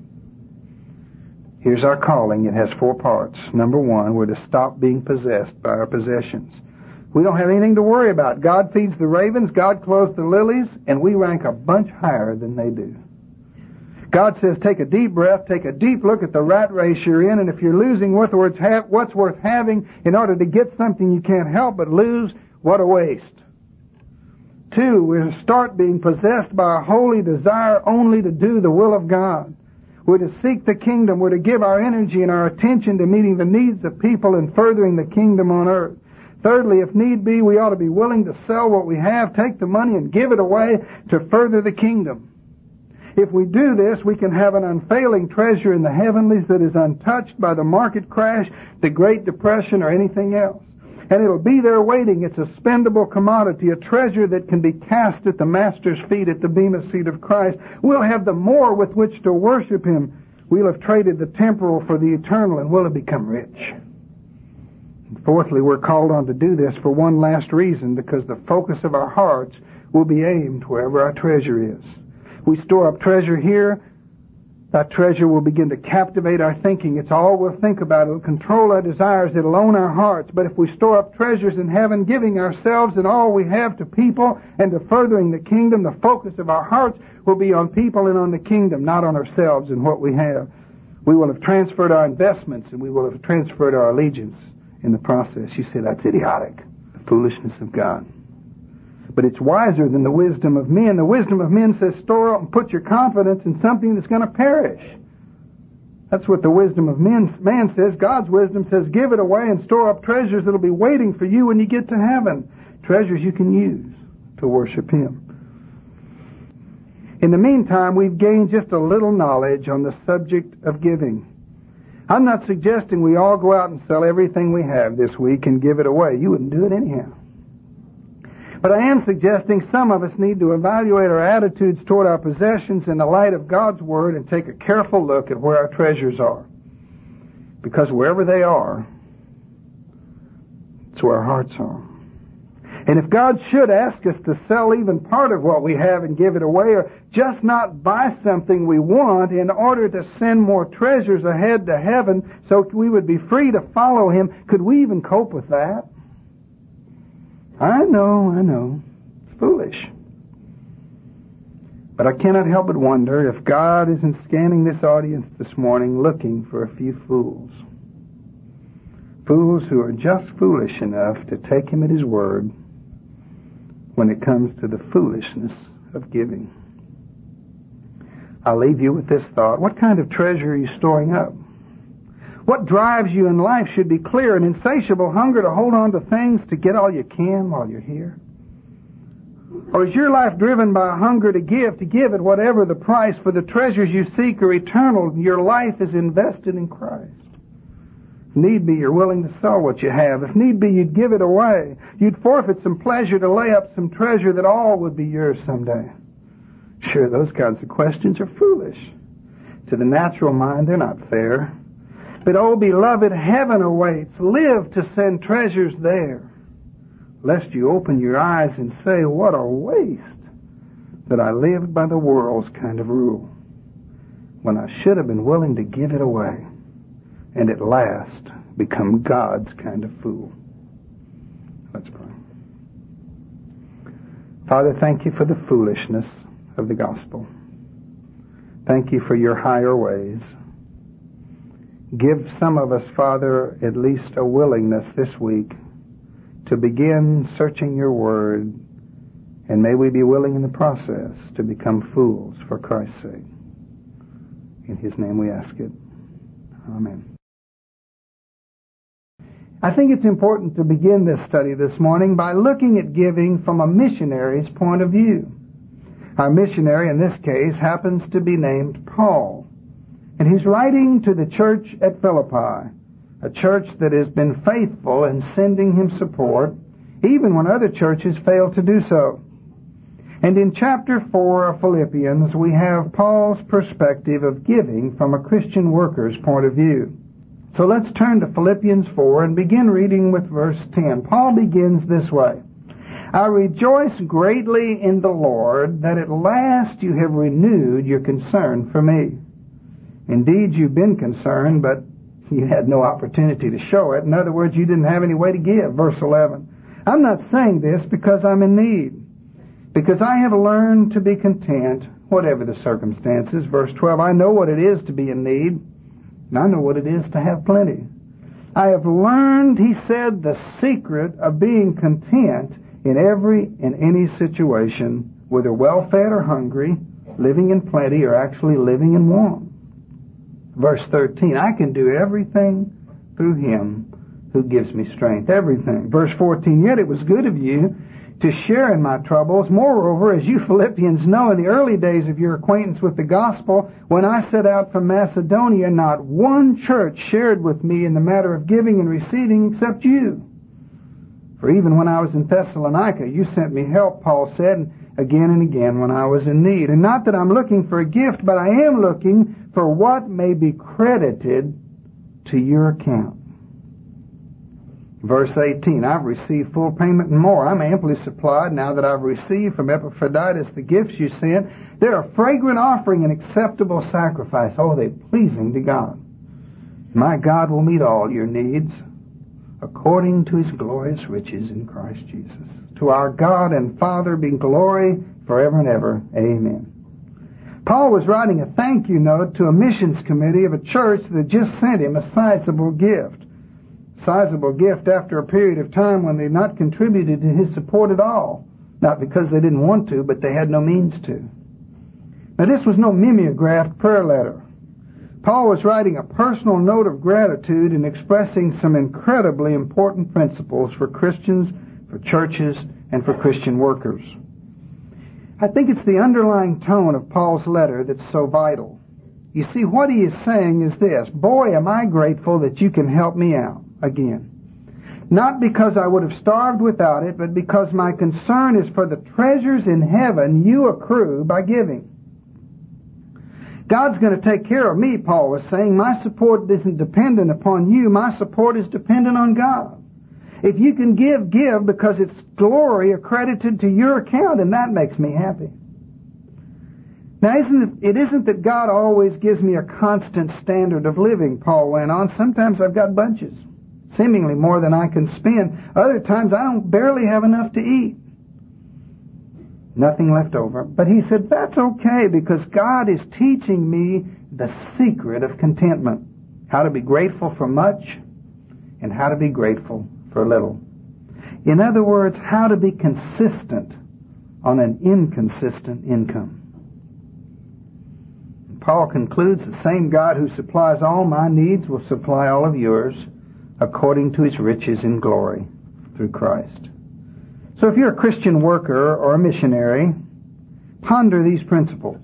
Here's our calling. It has four parts. Number one, we're to stop being possessed by our possessions. We don't have anything to worry about. God feeds the ravens, God clothes the lilies, and we rank a bunch higher than they do. God says, take a deep breath, take a deep look at the rat race you're in, and if you're losing what's worth having in order to get something you can't help but lose, what a waste. Two, we're to start being possessed by a holy desire only to do the will of God. We're to seek the kingdom. We're to give our energy and our attention to meeting the needs of people and furthering the kingdom on earth. Thirdly, if need be, we ought to be willing to sell what we have, take the money, and give it away to further the kingdom. If we do this, we can have an unfailing treasure in the heavenlies that is untouched by the market crash, the Great Depression, or anything else. And it'll be there waiting. It's a spendable commodity, a treasure that can be cast at the Master's feet at the bema seat of Christ. We'll have the more with which to worship Him. We'll have traded the temporal for the eternal, and we'll have become rich. Fourthly, we're called on to do this for one last reason, because the focus of our hearts will be aimed wherever our treasure is. We store up treasure here, that treasure will begin to captivate our thinking. It's all we'll think about. It'll control our desires. It'll own our hearts. But if we store up treasures in heaven, giving ourselves and all we have to people and to furthering the kingdom, the focus of our hearts will be on people and on the kingdom, not on ourselves and what we have. We will have transferred our investments, and we will have transferred our allegiance in the process. You say, that's idiotic. The foolishness of God. But it's wiser than the wisdom of men. The wisdom of men says, store up and put your confidence in something that's going to perish. That's what the wisdom of men, man says. God's wisdom says, give it away and store up treasures that'll be waiting for you when you get to heaven. Treasures you can use to worship Him. In the meantime, we've gained just a little knowledge on the subject of giving. I'm not suggesting we all go out and sell everything we have this week and give it away. You wouldn't do it anyhow. But I am suggesting some of us need to evaluate our attitudes toward our possessions in the light of God's Word and take a careful look at where our treasures are. Because wherever they are, it's where our hearts are. And if God should ask us to sell even part of what we have and give it away, or just not buy something we want in order to send more treasures ahead to heaven so we would be free to follow Him, could we even cope with that? I know, I know. It's foolish. But I cannot help but wonder if God isn't scanning this audience this morning looking for a few fools. Fools who are just foolish enough to take Him at His word when it comes to the foolishness of giving. I'll leave you with this thought. What kind of treasure are you storing up? What drives you in life should be clear, an insatiable hunger to hold on to things to get all you can while you're here. Or is your life driven by a hunger to give, to give at whatever the price, for the treasures you seek are eternal, your life is invested in Christ? If need be, you're willing to sell what you have. If need be, you'd give it away. You'd forfeit some pleasure to lay up some treasure that all would be yours someday. Sure, those kinds of questions are foolish. To the natural mind, they're not fair. But, oh, beloved, heaven awaits. Live to send treasures there, lest you open your eyes and say, what a waste that I lived by the world's kind of rule, when I should have been willing to give it away, and at last become God's kind of fool. Let's pray. Father, thank you for the foolishness of the gospel. Thank you for your higher ways. Give some of us, Father, at least a willingness this week to begin searching your word, and may we be willing in the process to become fools for Christ's sake. In his name we ask it. Amen. I think it's important to begin this study this morning by looking at giving from a missionary's point of view. Our missionary in this case happens to be named Paul, and he's writing to the church at Philippi, a church that has been faithful in sending him support, even when other churches fail to do so. And in chapter four of Philippians, we have Paul's perspective of giving from a Christian worker's point of view. So let's turn to Philippians four and begin reading with verse ten. Paul begins this way. I rejoice greatly in the Lord that at last you have renewed your concern for me. Indeed, you've been concerned, but you had no opportunity to show it. In other words, you didn't have any way to give. Verse eleven. I'm not saying this because I'm in need, because I have learned to be content, whatever the circumstances. Verse twelve, I know what it is to be in need, and I know what it is to have plenty. I have learned, he said, the secret of being content in every and any situation, whether well-fed or hungry, living in plenty or actually living in want. Verse thirteen, I can do everything through him who gives me strength. Everything. Verse fourteen, yet it was good of you to share in my troubles. Moreover, as you Philippians know, in the early days of your acquaintance with the gospel, when I set out from Macedonia, not one church shared with me in the matter of giving and receiving except you. For even when I was in Thessalonica, you sent me help, Paul said, again and again when I was in need. And not that I'm looking for a gift, but I am looking for what may be credited to your account. Verse eighteen, I've received full payment and more. I'm amply supplied now that I've received from Epaphroditus the gifts you sent. They're a fragrant offering and acceptable sacrifice. Oh, they're pleasing to God. My God will meet all your needs according to his glorious riches in Christ Jesus. To our God and Father be glory forever and ever. Amen. Paul was writing a thank you note to a missions committee of a church that just sent him a sizable gift. Sizable gift after a period of time when they had not contributed to his support at all. Not because they didn't want to, but they had no means to. Now this was no mimeographed prayer letter. Paul was writing a personal note of gratitude and expressing some incredibly important principles for Christians, for churches, and for Christian workers. I think it's the underlying tone of Paul's letter that's so vital. You see, what he is saying is this: boy, am I grateful that you can help me out again. Not because I would have starved without it, but because my concern is for the treasures in heaven you accrue by giving. God's going to take care of me, Paul was saying. My support isn't dependent upon you. My support is dependent on God. If you can give, give because it's glory accredited to your account, and that makes me happy. Now, isn't it, it isn't that God always gives me a constant standard of living, Paul went on. Sometimes I've got bunches, seemingly more than I can spend. Other times I don't barely have enough to eat. Nothing left over. But he said, that's okay, because God is teaching me the secret of contentment. How to be grateful for much and how to be grateful for little. In other words, how to be consistent on an inconsistent income. Paul concludes, the same God who supplies all my needs will supply all of yours according to his riches in glory through Christ. So if you're a Christian worker or a missionary, ponder these principles.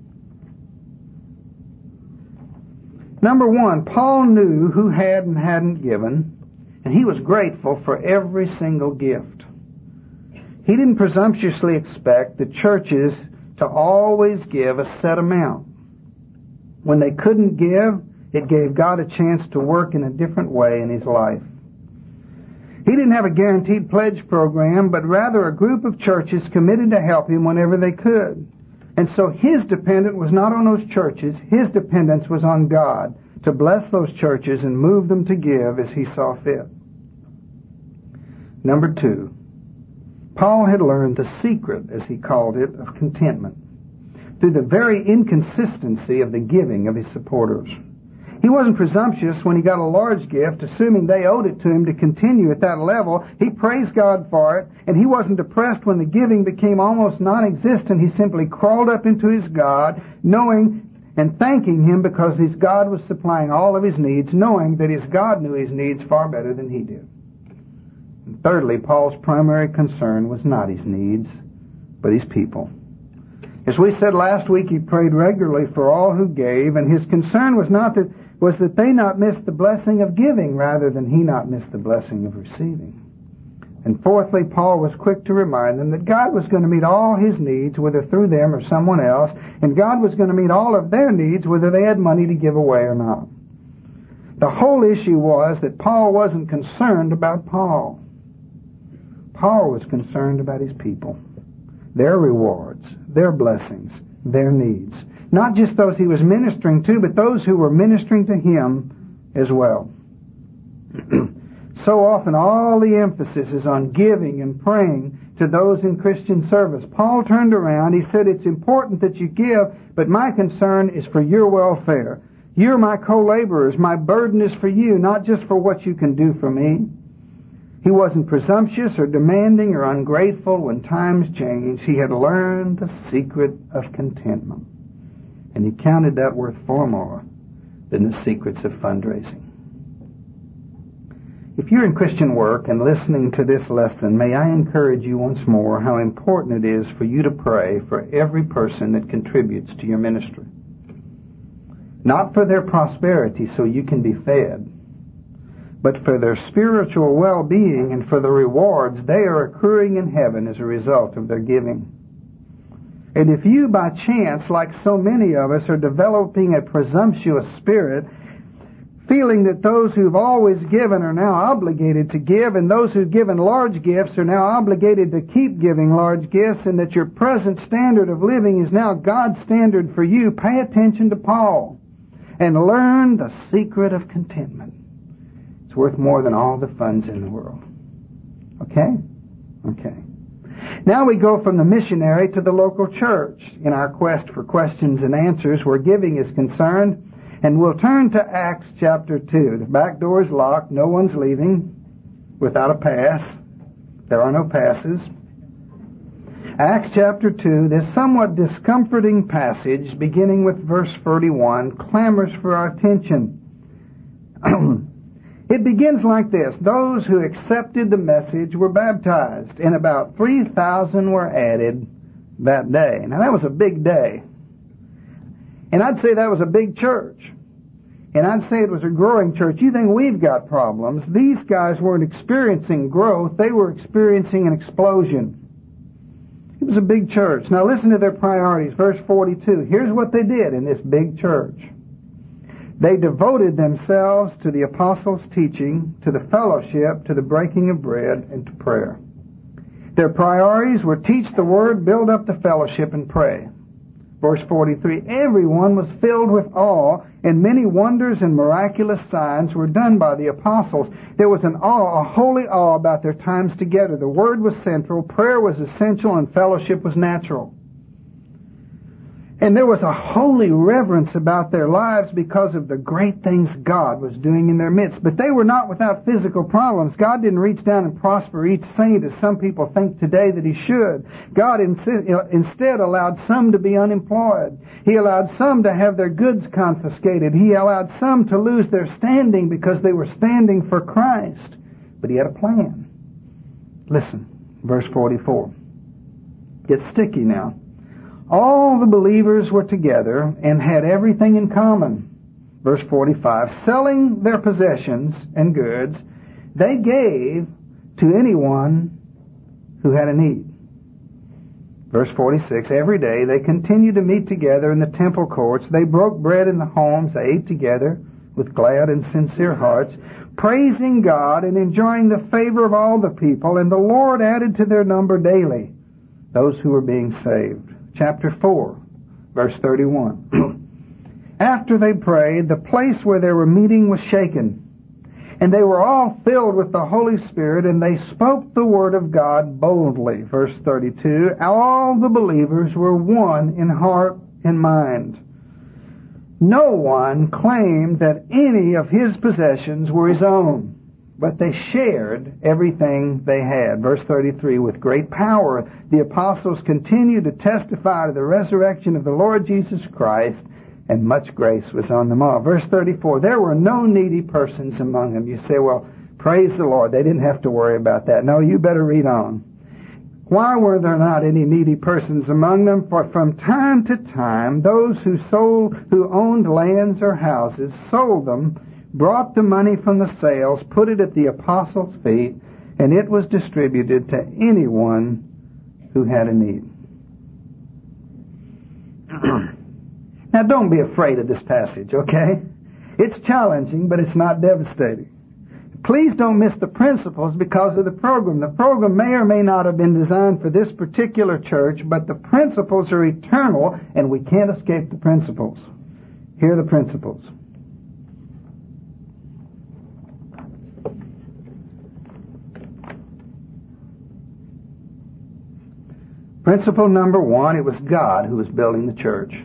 Number one, Paul knew who had and hadn't given, and he was grateful for every single gift. He didn't presumptuously expect the churches to always give a set amount. When they couldn't give, it gave God a chance to work in a different way in his life. He didn't have a guaranteed pledge program, but rather a group of churches committed to help him whenever they could. And so his dependence was not on those churches, his dependence was on God to bless those churches and move them to give as he saw fit. Number two, Paul had learned the secret, as he called it, of contentment through the very inconsistency of the giving of his supporters. He wasn't presumptuous when he got a large gift, assuming they owed it to him to continue at that level. He praised God for it, and he wasn't depressed when the giving became almost non-existent. He simply crawled up into his God, knowing and thanking him because his God was supplying all of his needs, knowing that his God knew his needs far better than he did. And thirdly, Paul's primary concern was not his needs, but his people. As we said last week, he prayed regularly for all who gave, and his concern was not that was that they not miss the blessing of giving rather than he not miss the blessing of receiving. And fourthly, Paul was quick to remind them that God was going to meet all his needs, whether through them or someone else, and God was going to meet all of their needs, whether they had money to give away or not. The whole issue was that Paul wasn't concerned about Paul. Paul was concerned about his people, their rewards, their blessings, their needs. Not just those he was ministering to, but those who were ministering to him as well. So often all the emphasis is on giving and praying to those in Christian service. Paul turned around. He said, it's important that you give, but my concern is for your welfare. You're my co-laborers. My burden is for you, not just for what you can do for me. He wasn't presumptuous or demanding or ungrateful when times changed. He had learned the secret of contentment. And he counted that worth far more than the secrets of fundraising. If you're in Christian work and listening to this lesson, may I encourage you once more how important it is for you to pray for every person that contributes to your ministry. Not for their prosperity so you can be fed, but for their spiritual well-being and for the rewards they are accruing in heaven as a result of their giving. And if you, by chance, like so many of us, are developing a presumptuous spirit, feeling that those who've always given are now obligated to give, and those who've given large gifts are now obligated to keep giving large gifts, and that your present standard of living is now God's standard for you, pay attention to Paul and learn the secret of contentment. It's worth more than all the funds in the world. Okay? Okay. Now we go from the missionary to the local church in our quest for questions and answers where giving is concerned. And we'll turn to Acts chapter two. The back door is locked. No one's leaving without a pass. There are no passes. Acts chapter two, this somewhat discomforting passage, beginning with verse thirty-one, clamors for our attention. It begins like this. Those who accepted the message were baptized, and about three thousand were added that day. Now that was a big day. And I'd say that was a big church. And I'd say it was a growing church. You think we've got problems. These guys weren't experiencing growth. They were experiencing an explosion. It was a big church. Now listen to their priorities. Verse forty-two. Here's what they did in this big church. They devoted themselves to the apostles' teaching, to the fellowship, to the breaking of bread, and to prayer. Their priorities were teach the word, build up the fellowship, and pray. Verse forty-three, everyone was filled with awe, and many wonders and miraculous signs were done by the apostles. There was an awe, a holy awe about their times together. The word was central, prayer was essential, and fellowship was natural. And there was a holy reverence about their lives because of the great things God was doing in their midst. But they were not without physical problems. God didn't reach down and prosper each saint as some people think today that He should. God instead allowed some to be unemployed. He allowed some to have their goods confiscated. He allowed some to lose their standing because they were standing for Christ. But He had a plan. Listen, verse forty-four. Gets sticky now. All the believers were together and had everything in common. Verse forty-five, selling their possessions and goods, they gave to anyone who had a need. Verse forty-six, every day they continued to meet together in the temple courts. They broke bread in the homes. They ate together with glad and sincere hearts, praising God and enjoying the favor of all the people. And the Lord added to their number daily those who were being saved. Chapter four, verse thirty-one. After they prayed, the place where they were meeting was shaken, and they were all filled with the Holy Spirit, and they spoke the word of God boldly. Verse thirty-two, all the believers were one in heart and mind. No one claimed that any of his possessions were his own, but they shared everything they had. Verse thirty-three, with great power the apostles continued to testify to the resurrection of the Lord Jesus Christ, and much grace was on them all. Verse thirty-four, there were no needy persons among them. You say, well, praise the Lord, they didn't have to worry about that. No, you better read on. Why were there not any needy persons among them? For from time to time, those who sold, who owned lands or houses, sold them, brought the money from the sales, put it at the apostles' feet, and it was distributed to anyone who had a need. Now, don't be afraid of this passage, okay? It's challenging, but it's not devastating. Please don't miss the principles because of the program. The program may or may not have been designed for this particular church, but the principles are eternal, and we can't escape the principles. Here are the principles. Principle number one, it was God who was building the church.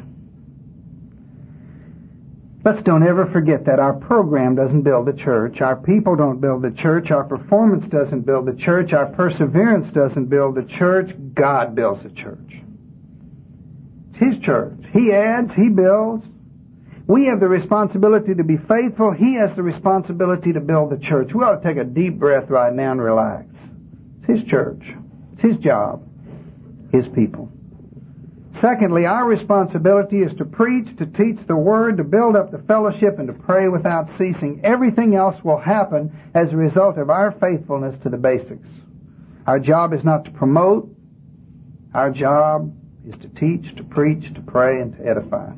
Let's don't ever forget that. Our program doesn't build the church. Our people don't build the church. Our performance doesn't build the church. Our perseverance doesn't build the church. God builds the church. It's His church. He adds, He builds. We have the responsibility to be faithful. He has the responsibility to build the church. We ought to take a deep breath right now and relax. It's His church. It's His job. His people. Secondly, our responsibility is to preach, to teach the Word, to build up the fellowship, and to pray without ceasing. Everything else will happen as a result of our faithfulness to the basics. Our job is not to promote. Our job is to teach, to preach, to pray, and to edify.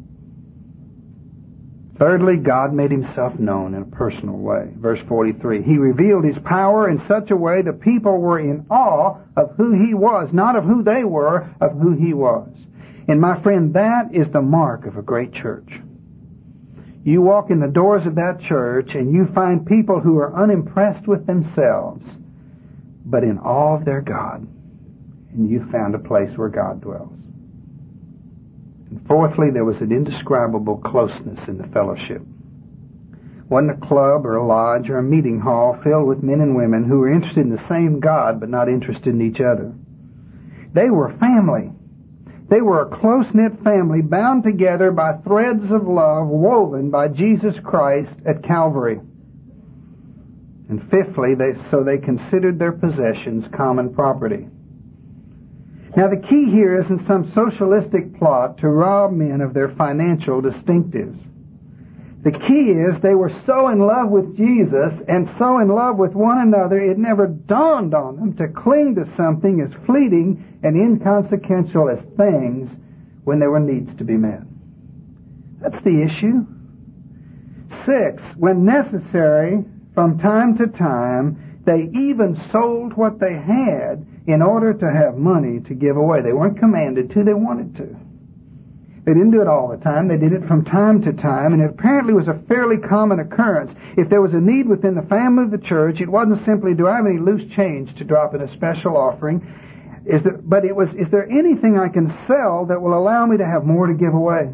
Thirdly, God made Himself known in a personal way. Verse forty-three, He revealed His power in such a way the people were in awe of who He was, not of who they were, of who He was. And my friend, that is the mark of a great church. You walk in the doors of that church and you find people who are unimpressed with themselves, but in awe of their God. And you found a place where God dwells. And fourthly, there was an indescribable closeness in the fellowship. It wasn't a club or a lodge or a meeting hall filled with men and women who were interested in the same God but not interested in each other. They were family. They were a close-knit family bound together by threads of love woven by Jesus Christ at Calvary. And fifthly, they, so they considered their possessions common property. Now the key here isn't some socialistic plot to rob men of their financial distinctives. The key is they were so in love with Jesus and so in love with one another, it never dawned on them to cling to something as fleeting and inconsequential as things when there were needs to be met. That's the issue. Six, when necessary, from time to time, they even sold what they had in order to have money to give away. They weren't commanded to, they wanted to. They didn't do it all the time. They did it from time to time, and it apparently was a fairly common occurrence. If there was a need within the family of the church, it wasn't simply, do I have any loose change to drop in a special offering? Is there, but it was, is there anything I can sell that will allow me to have more to give away?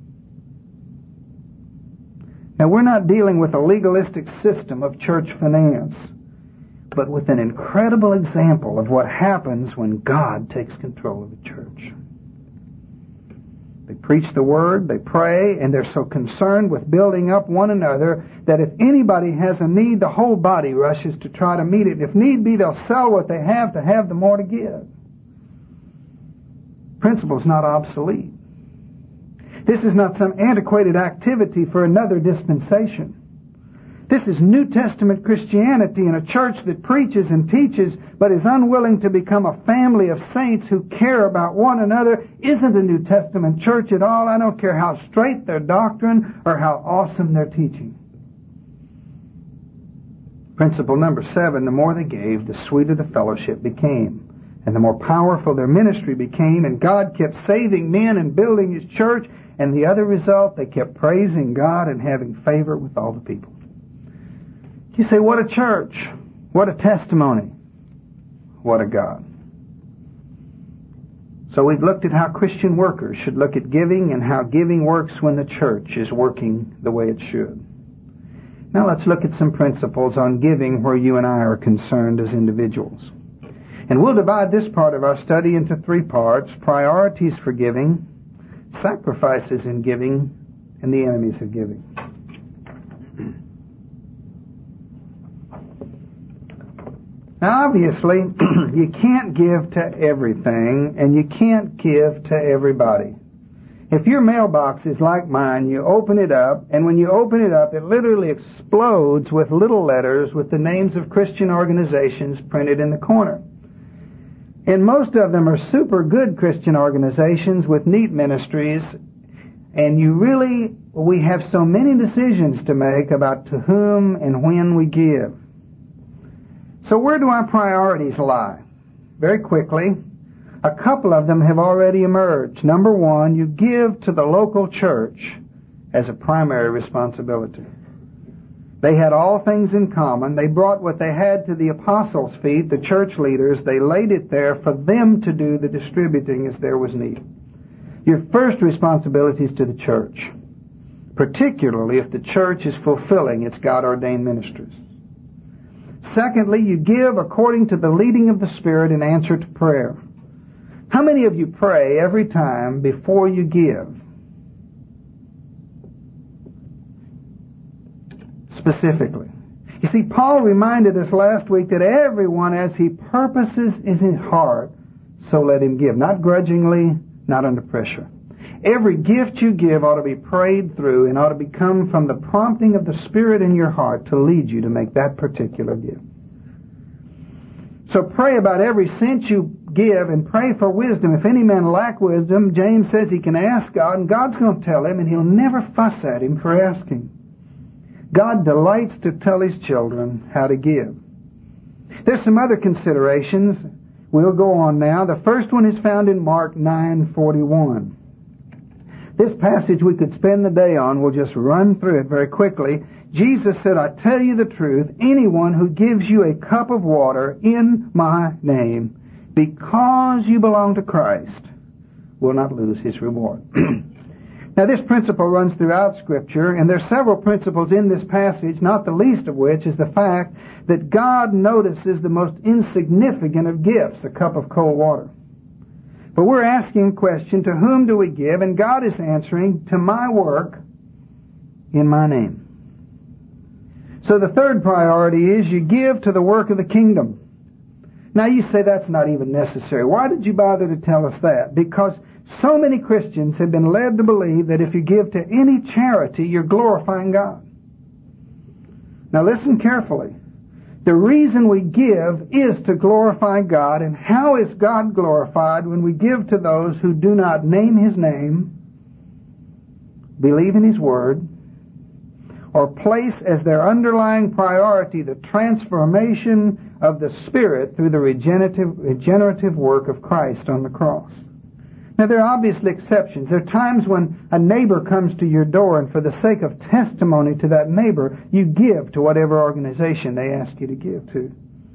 Now, we're not dealing with a legalistic system of church finance, but with an incredible example of what happens when God takes control of the church. They preach the Word, they pray, and they're so concerned with building up one another that if anybody has a need, the whole body rushes to try to meet it. If need be, they'll sell what they have to have the more to give. Principle's not obsolete. This is not some antiquated activity for another dispensation. This is New Testament Christianity in a church that preaches and teaches but is unwilling to become a family of saints who care about one another isn't a New Testament church at all. I don't care how straight their doctrine or how awesome their teaching. Principle number seven, the more they gave, the sweeter the fellowship became. And the more powerful their ministry became, and God kept saving men and building His church, and the other result, they kept praising God and having favor with all the people. You say, what a church, what a testimony, what a God. So we've looked at how Christian workers should look at giving and how giving works when the church is working the way it should. Now let's look at some principles on giving where you and I are concerned as individuals. And we'll divide this part of our study into three parts: priorities for giving, sacrifices in giving, and the enemies of giving. Now obviously, you can't give to everything, and you can't give to everybody. If your mailbox is like mine, you open it up, and when you open it up, it literally explodes with little letters with the names of Christian organizations printed in the corner. And most of them are super good Christian organizations with neat ministries, and you really, we have so many decisions to make about to whom and when we give. So where do our priorities lie? Very quickly, a couple of them have already emerged. Number one, you give to the local church as a primary responsibility. They had all things in common. They brought what they had to the apostles' feet, the church leaders. They laid it there for them to do the distributing as there was need. Your first responsibility is to the church, particularly if the church is fulfilling its God-ordained ministries. Secondly, you give according to the leading of the Spirit in answer to prayer. How many of you pray every time before you give? Specifically. You see, Paul reminded us last week that everyone as he purposes in his heart, so let him give. Not grudgingly, not under pressure. Every gift you give ought to be prayed through and ought to become from the prompting of the Spirit in your heart to lead you to make that particular gift. So pray about every cent you give and pray for wisdom. If any man lack wisdom, James says he can ask God, and God's going to tell him, and He'll never fuss at him for asking. God delights to tell His children how to give. There's some other considerations. We'll go on now. The first one is found in Mark nine forty-one. This passage we could spend the day on. We'll just run through it very quickly. Jesus said, I tell you the truth, anyone who gives you a cup of water in my name, because you belong to Christ, will not lose his reward. Now this principle runs throughout Scripture, and there are several principles in this passage, not the least of which is the fact that God notices the most insignificant of gifts, a cup of cold water. But we're asking a question, to whom do we give? And God is answering, to my work in my name. So the third priority is you give to the work of the kingdom. Now you say that's not even necessary. Why did you bother to tell us that? Because so many Christians have been led to believe that if you give to any charity, you're glorifying God. Now listen carefully. The reason we give is to glorify God. And how is God glorified? When we give to those who do not name His name, believe in His Word, or place as their underlying priority the transformation of the Spirit through the regenerative, regenerative work of Christ on the cross. Now there are obviously exceptions. There are times when a neighbor comes to your door, and for the sake of testimony to that neighbor, you give to whatever organization they ask you to give to.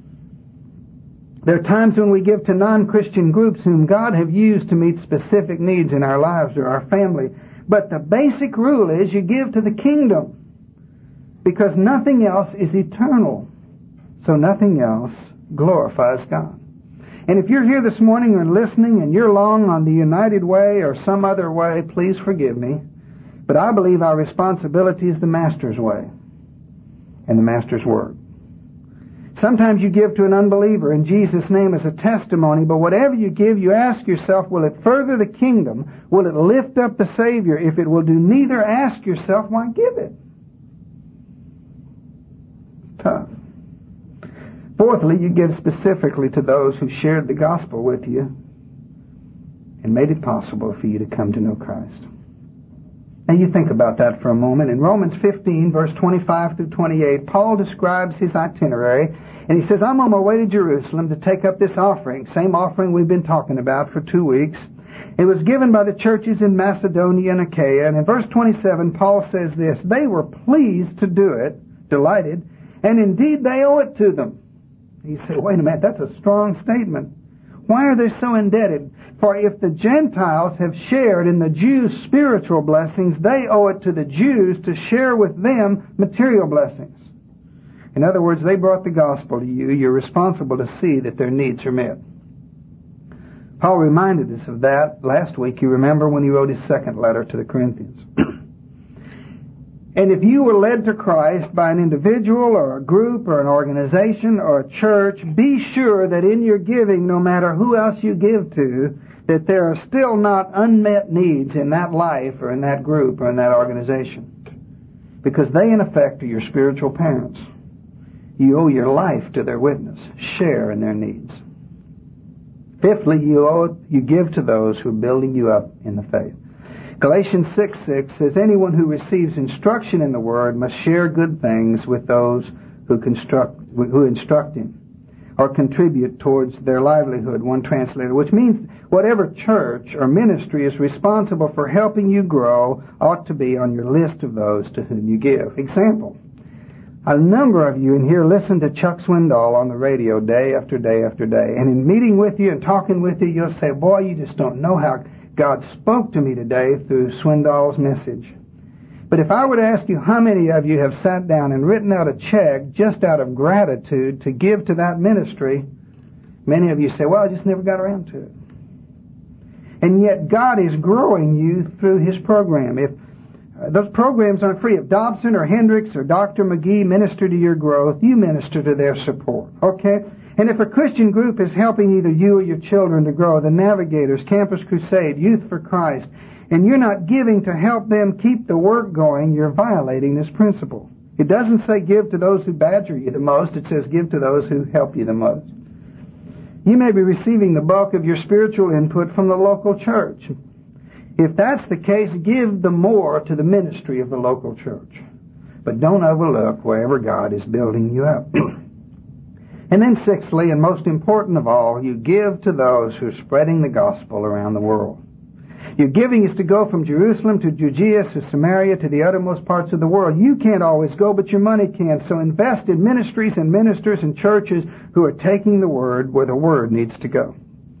There are times when we give to non-Christian groups whom God have used to meet specific needs in our lives or our family. But the basic rule is you give to the kingdom, because nothing else is eternal. So nothing else glorifies God. And if you're here this morning and listening and you're long on the United Way or some other way, please forgive me. But I believe our responsibility is the Master's way and the Master's Word. Sometimes you give to an unbeliever in Jesus' name as a testimony, but whatever you give, you ask yourself, will it further the kingdom? Will it lift up the Savior? If it will do neither, ask yourself, why give it? tough. Fourthly, you give specifically to those who shared the gospel with you and made it possible for you to come to know Christ. Now you think about that for a moment. In Romans fifteen, verse twenty-five through twenty-eight, Paul describes his itinerary, and he says, I'm on my way to Jerusalem to take up this offering, same offering we've been talking about for two weeks. It was given by the churches in Macedonia and Achaia, and in verse twenty-seven, Paul says this, they were pleased to do it, delighted, and indeed they owe it to them. You say, wait a minute, that's a strong statement. Why are they so indebted? For if the Gentiles have shared in the Jews' spiritual blessings, they owe it to the Jews to share with them material blessings. In other words, they brought the gospel to you. You're responsible to see that their needs are met. Paul reminded us of that last week. You remember when he wrote his second letter to the Corinthians. And if you were led to Christ by an individual or a group or an organization or a church, be sure that in your giving, no matter who else you give to, that there are still not unmet needs in that life or in that group or in that organization. Because they, in effect, are your spiritual parents. You owe your life to their witness. Share in their needs. Fifthly, you owe, you give to those who are building you up in the faith. Galatians six six says, anyone who receives instruction in the Word must share good things with those who construct, who instruct him or contribute towards their livelihood, one translator, which means whatever church or ministry is responsible for helping you grow ought to be on your list of those to whom you give. Example, a number of you in here listen to Chuck Swindoll on the radio day after day after day, and in meeting with you and talking with you, you'll say, boy, you just don't know how God spoke to me today through Swindoll's message. But if I were to ask you how many of you have sat down and written out a check just out of gratitude to give to that ministry, many of you say, well, I just never got around to it. And yet God is growing you through His program. If uh, those programs aren't free, if Dobson or Hendricks or Doctor McGee minister to your growth, you minister to their support. Okay? And if a Christian group is helping either you or your children to grow, the Navigators, Campus Crusade, Youth for Christ, and you're not giving to help them keep the work going, you're violating this principle. It doesn't say give to those who badger you the most. It says give to those who help you the most. You may be receiving the bulk of your spiritual input from the local church. If that's the case, give the more to the ministry of the local church. But don't overlook wherever God is building you up. And then sixthly, and most important of all, you give to those who are spreading the gospel around the world. Your giving is to go from Jerusalem to Judea to Samaria to the uttermost parts of the world. You can't always go, but your money can. So invest in ministries and ministers and churches who are taking the word where the word needs to go.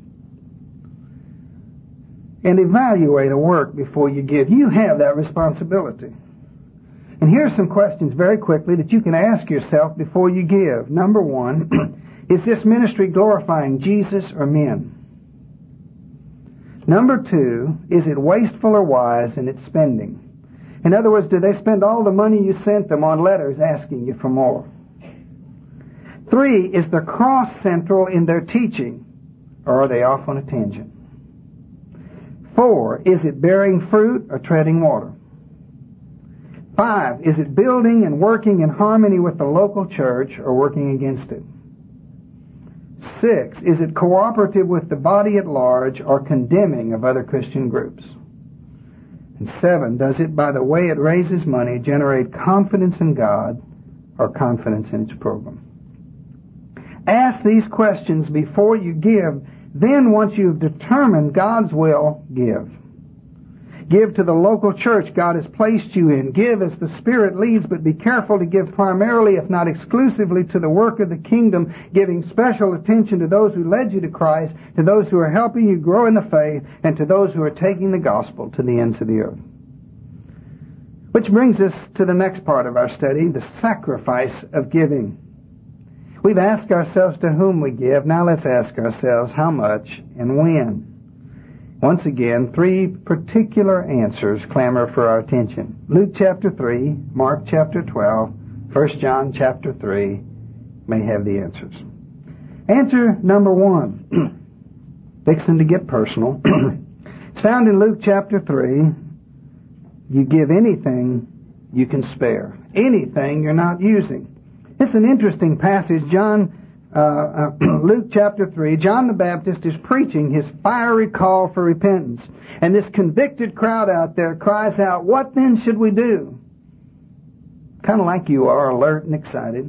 And evaluate a work before you give. You have that responsibility. And here's some questions very quickly that you can ask yourself before you give. Number one, is this ministry glorifying Jesus or men? Number two, is it wasteful or wise in its spending? In other words, do they spend all the money you sent them on letters asking you for more? Three, is the cross central in their teaching, or are they off on a tangent? Four, is it bearing fruit or treading water? Five, is it building and working in harmony with the local church or working against it? Six, is it cooperative with the body at large or condemning of other Christian groups? And seven, does it, by the way it raises money, generate confidence in God or confidence in its program? Ask these questions before you give. Then, once you've determined God's will, give. Give to the local church God has placed you in. Give as the Spirit leads, but be careful to give primarily, if not exclusively, to the work of the kingdom, giving special attention to those who led you to Christ, to those who are helping you grow in the faith, and to those who are taking the gospel to the ends of the earth. Which brings us to the next part of our study, the sacrifice of giving. We've asked ourselves to whom we give. Now let's ask ourselves how much and when. Once again, three particular answers clamor for our attention. Luke chapter three, Mark chapter twelve, First John chapter three may have the answers. Answer number one, fixing to get personal. It's found in Luke chapter three. You give anything you can spare. Anything you're not using. It's an interesting passage. John, uh, uh, Luke chapter three, John the Baptist is preaching his fiery call for repentance. And this convicted crowd out there cries out, "What then should we do?" Kind of like you are, alert and excited.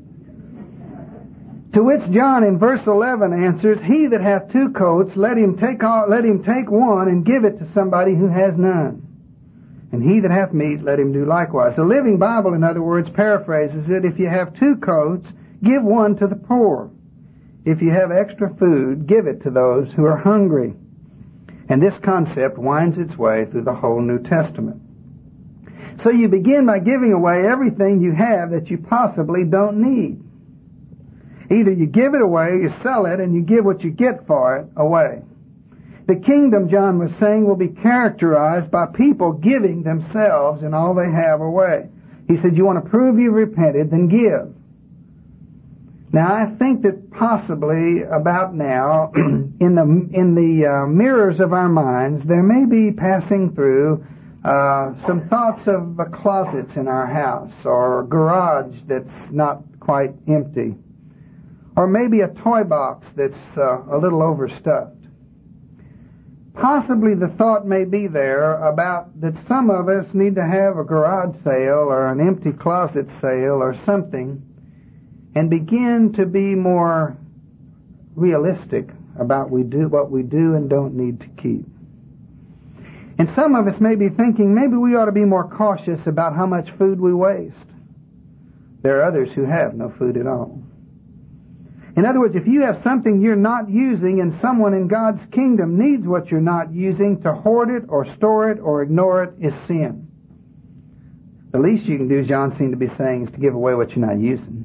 To which John in verse eleven answers, "He that hath two coats, let him take all, let him take one and give it to somebody who has none. And he that hath meat, let him do likewise." The Living Bible, in other words, paraphrases it, if you have two coats, give one to the poor. If you have extra food, give it to those who are hungry. And this concept winds its way through the whole New Testament. So you begin by giving away everything you have that you possibly don't need. Either you give it away, or you sell it, and you give what you get for it away. The kingdom, John was saying, will be characterized by people giving themselves and all they have away. He said, you want to prove you've repented, then give. Now, I think that possibly about now, in the in the uh, mirrors of our minds, there may be passing through uh, some thoughts of uh, closets in our house, or a garage that's not quite empty, or maybe a toy box that's uh, a little overstuffed. Possibly the thought may be there about that some of us need to have a garage sale or an empty closet sale or something, and begin to be more realistic about we do what we do and don't need to keep. And some of us may be thinking maybe we ought to be more cautious about how much food we waste. There are others who have no food at all. In other words, if you have something you're not using and someone in God's kingdom needs what you're not using, to hoard it or store it or ignore it is sin. The least you can do, as John seemed to be saying, is to give away what you're not using.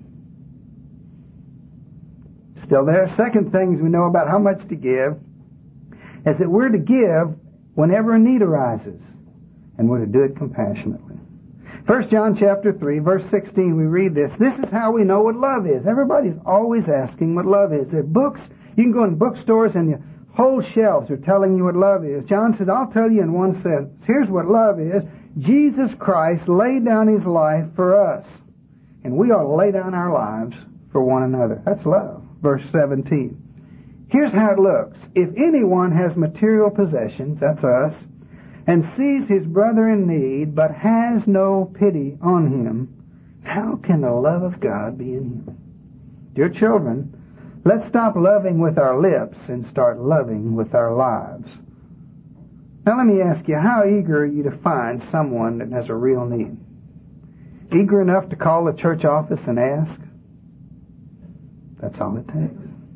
Still, there are second things we know about how much to give, is that we're to give whenever a need arises, and we're to do it compassionately. First John chapter three, verse sixteen, we read this. This is how we know what love is. Everybody's always asking what love is. There are books, you can go in bookstores and the whole shelves are telling you what love is. John says, I'll tell you in one sentence. Here's what love is. Jesus Christ laid down His life for us. And we ought to lay down our lives for one another. That's love. Verse seventeen. Here's how it looks. If anyone has material possessions, that's us, and sees his brother in need, but has no pity on him, how can the love of God be in him? Dear children, let's stop loving with our lips and start loving with our lives. Now let me ask you, how eager are you to find someone that has a real need? Eager enough to call the church office and ask? That's all it takes.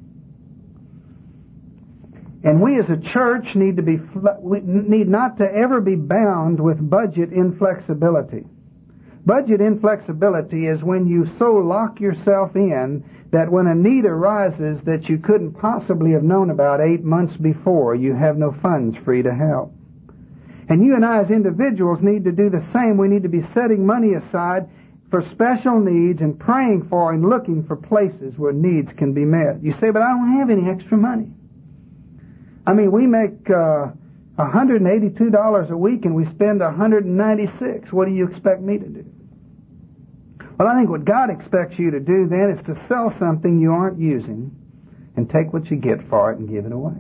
And we as a church need to be, we need not to ever be bound with budget inflexibility. Budget inflexibility is when you so lock yourself in that when a need arises that you couldn't possibly have known about eight months before, you have no funds free to help. And you and I as individuals need to do the same. We need to be setting money aside for special needs and praying for and looking for places where needs can be met. You say, but I don't have any extra money. I mean, we make uh, one hundred eighty-two dollars a week and we spend one hundred ninety-six dollars. What do you expect me to do? Well, I think what God expects you to do then is to sell something you aren't using and take what you get for it and give it away.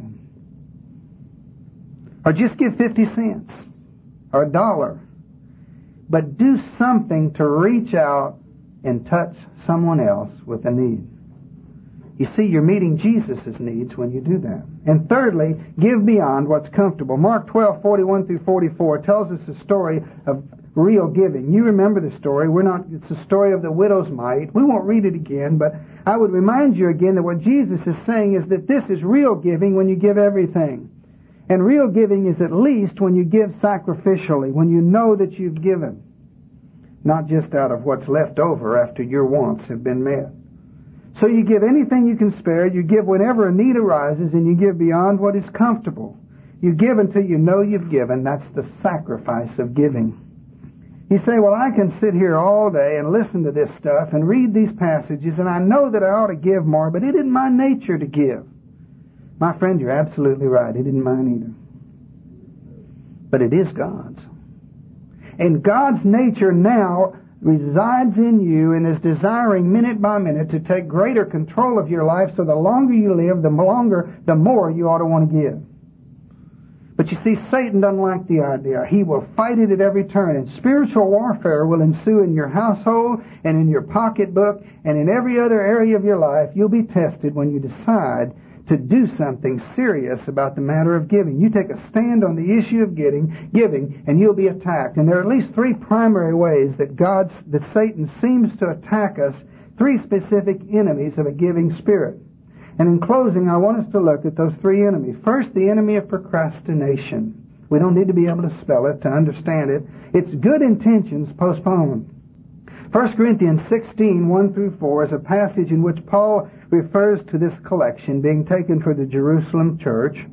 Or just give fifty cents or a dollar. But do something to reach out and touch someone else with a need. You see, you're meeting Jesus' needs when you do that. And thirdly, give beyond what's comfortable. Mark twelve, forty-one through forty-four tells us a story of real giving. You remember the story. We're not, it's the story of the widow's mite. We won't read it again, but I would remind you again that what Jesus is saying is that this is real giving when you give everything. And real giving is at least when you give sacrificially, when you know that you've given, not just out of what's left over after your wants have been met. So you give anything you can spare, you give whenever a need arises, and you give beyond what is comfortable. You give until you know you've given. That's the sacrifice of giving. You say, well, I can sit here all day and listen to this stuff and read these passages, and I know that I ought to give more, but it isn't my nature to give. My friend, you're absolutely right. It isn't mine either. But it is God's. And God's nature now resides in you and is desiring minute by minute to take greater control of your life, so the longer you live, the longer, the more you ought to want to give. But you see, Satan doesn't like the idea. He will fight it at every turn, and spiritual warfare will ensue in your household and in your pocketbook and in every other area of your life. You'll be tested when you decide to do something serious about the matter of giving. You take a stand on the issue of getting, giving, and you'll be attacked. And there are at least three primary ways that God's, that Satan seems to attack us, three specific enemies of a giving spirit. And in closing, I want us to look at those three enemies. First, the enemy of procrastination. We don't need to be able to spell it to understand it. It's good intentions postponed. First Corinthians sixteen, one through four is a passage in which Paul refers to this collection being taken for the Jerusalem church.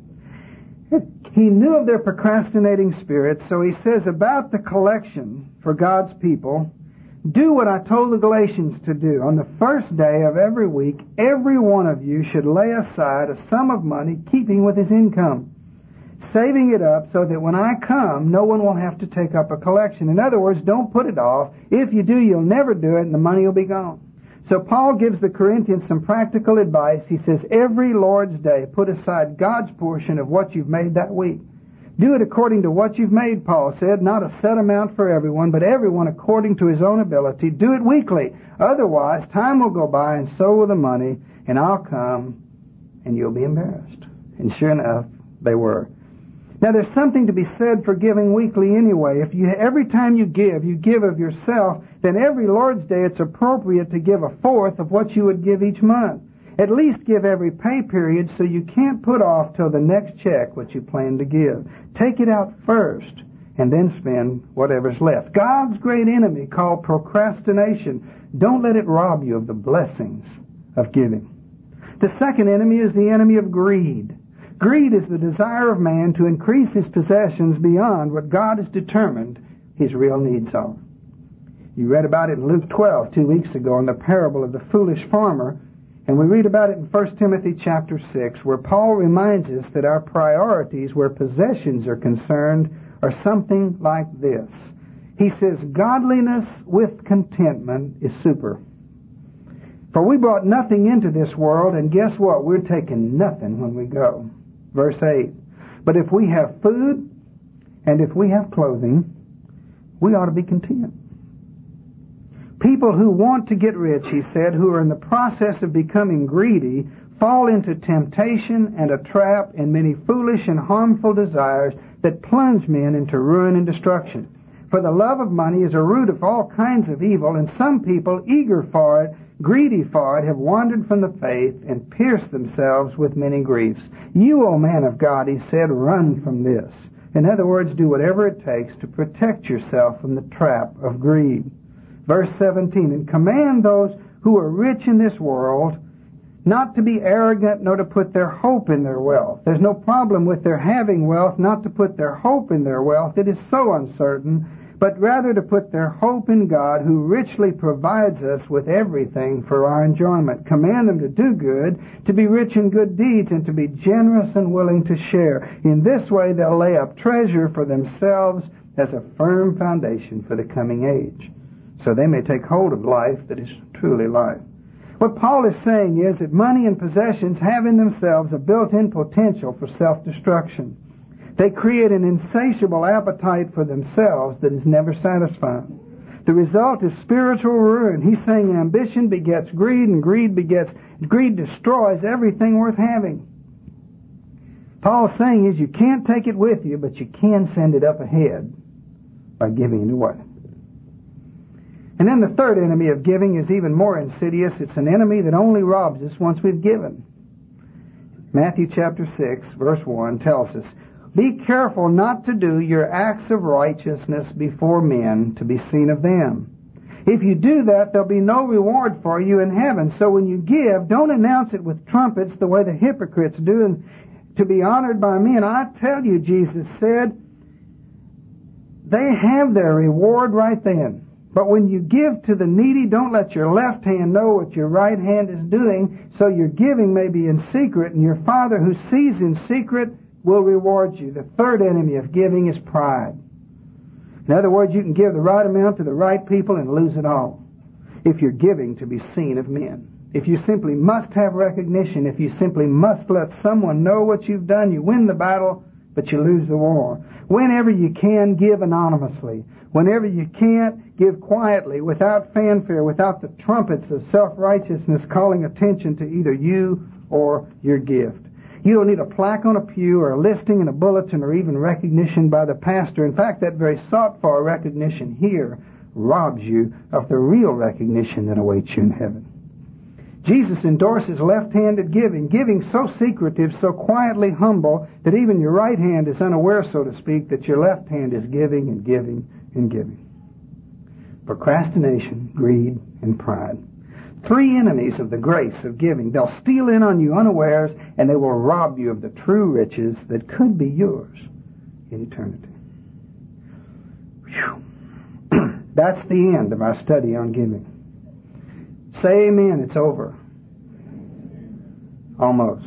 He knew of their procrastinating spirit, so he says about the collection for God's people, do what I told the Galatians to do. On the first day of every week, every one of you should lay aside a sum of money keeping with his income, saving it up so that when I come, no one will have to take up a collection. In other words, don't put it off. If you do, you'll never do it, and the money will be gone. So Paul gives the Corinthians some practical advice. He says, every Lord's Day, put aside God's portion of what you've made that week. Do it according to what you've made, Paul said, not a set amount for everyone, but everyone according to his own ability. Do it weekly. Otherwise, time will go by and so will the money, and I'll come, and you'll be embarrassed. And sure enough, they were. Now, there's something to be said for giving weekly anyway. If you every time you give, you give of yourself, then every Lord's Day it's appropriate to give a fourth of what you would give each month. At least give every pay period so you can't put off till the next check what you plan to give. Take it out first and then spend whatever's left. God's great enemy called procrastination. Don't let it rob you of the blessings of giving. The second enemy is the enemy of greed. Greed is the desire of man to increase his possessions beyond what God has determined his real needs are. You read about it in Luke twelve two weeks ago in the parable of the foolish farmer. And we read about it in First Timothy chapter six, where Paul reminds us that our priorities where possessions are concerned are something like this. He says, godliness with contentment is super. For we brought nothing into this world, and guess what? We're taking nothing when we go. Verse eight. But if we have food, and if we have clothing, we ought to be content. People who want to get rich, he said, who are in the process of becoming greedy, fall into temptation and a trap and many foolish and harmful desires that plunge men into ruin and destruction. For the love of money is a root of all kinds of evil, and some people, eager for it, greedy for it, have wandered from the faith and pierced themselves with many griefs. You, O man of God, he said, run from this. In other words, do whatever it takes to protect yourself from the trap of greed. Verse seventeen, and command those who are rich in this world not to be arrogant nor to put their hope in their wealth. There's no problem with their having wealth, not to put their hope in their wealth. It is so uncertain, but rather to put their hope in God, who richly provides us with everything for our enjoyment. Command them to do good, to be rich in good deeds, and to be generous and willing to share. In this way they'll lay up treasure for themselves as a firm foundation for the coming age, so they may take hold of life that is truly life. What Paul is saying is that money and possessions have in themselves a built-in potential for self-destruction. They create an insatiable appetite for themselves that is never satisfied. The result is spiritual ruin. He's saying ambition begets greed, and greed begets, greed destroys everything worth having. Paul's saying is you can't take it with you, but you can send it up ahead by giving it away. And then the third enemy of giving is even more insidious. It's an enemy that only robs us once we've given. Matthew chapter six, verse one tells us, be careful not to do your acts of righteousness before men to be seen of them. If you do that, there'll be no reward for you in heaven. So when you give, don't announce it with trumpets the way the hypocrites do, and to be honored by men. I tell you, Jesus said, they have their reward right then. But when you give to the needy, don't let your left hand know what your right hand is doing, so your giving may be in secret, and your Father who sees in secret will reward you. The third enemy of giving is pride. In other words, you can give the right amount to the right people and lose it all if you're giving to be seen of men. If you simply must have recognition, if you simply must let someone know what you've done, you win the battle, but you lose the war. Whenever you can, give anonymously. Whenever you can't, give quietly, without fanfare, without the trumpets of self-righteousness calling attention to either you or your gift. You don't need a plaque on a pew or a listing in a bulletin or even recognition by the pastor. In fact, that very sought-for recognition here robs you of the real recognition that awaits you in heaven. Jesus endorses left-handed giving, giving so secretive, so quietly humble, that even your right hand is unaware, so to speak, that your left hand is giving and giving and giving. Procrastination, greed, and pride. Three enemies of the grace of giving. They'll steal in on you unawares, and they will rob you of the true riches that could be yours in eternity. Whew. That's the end of our study on giving. Say amen, it's over. Almost.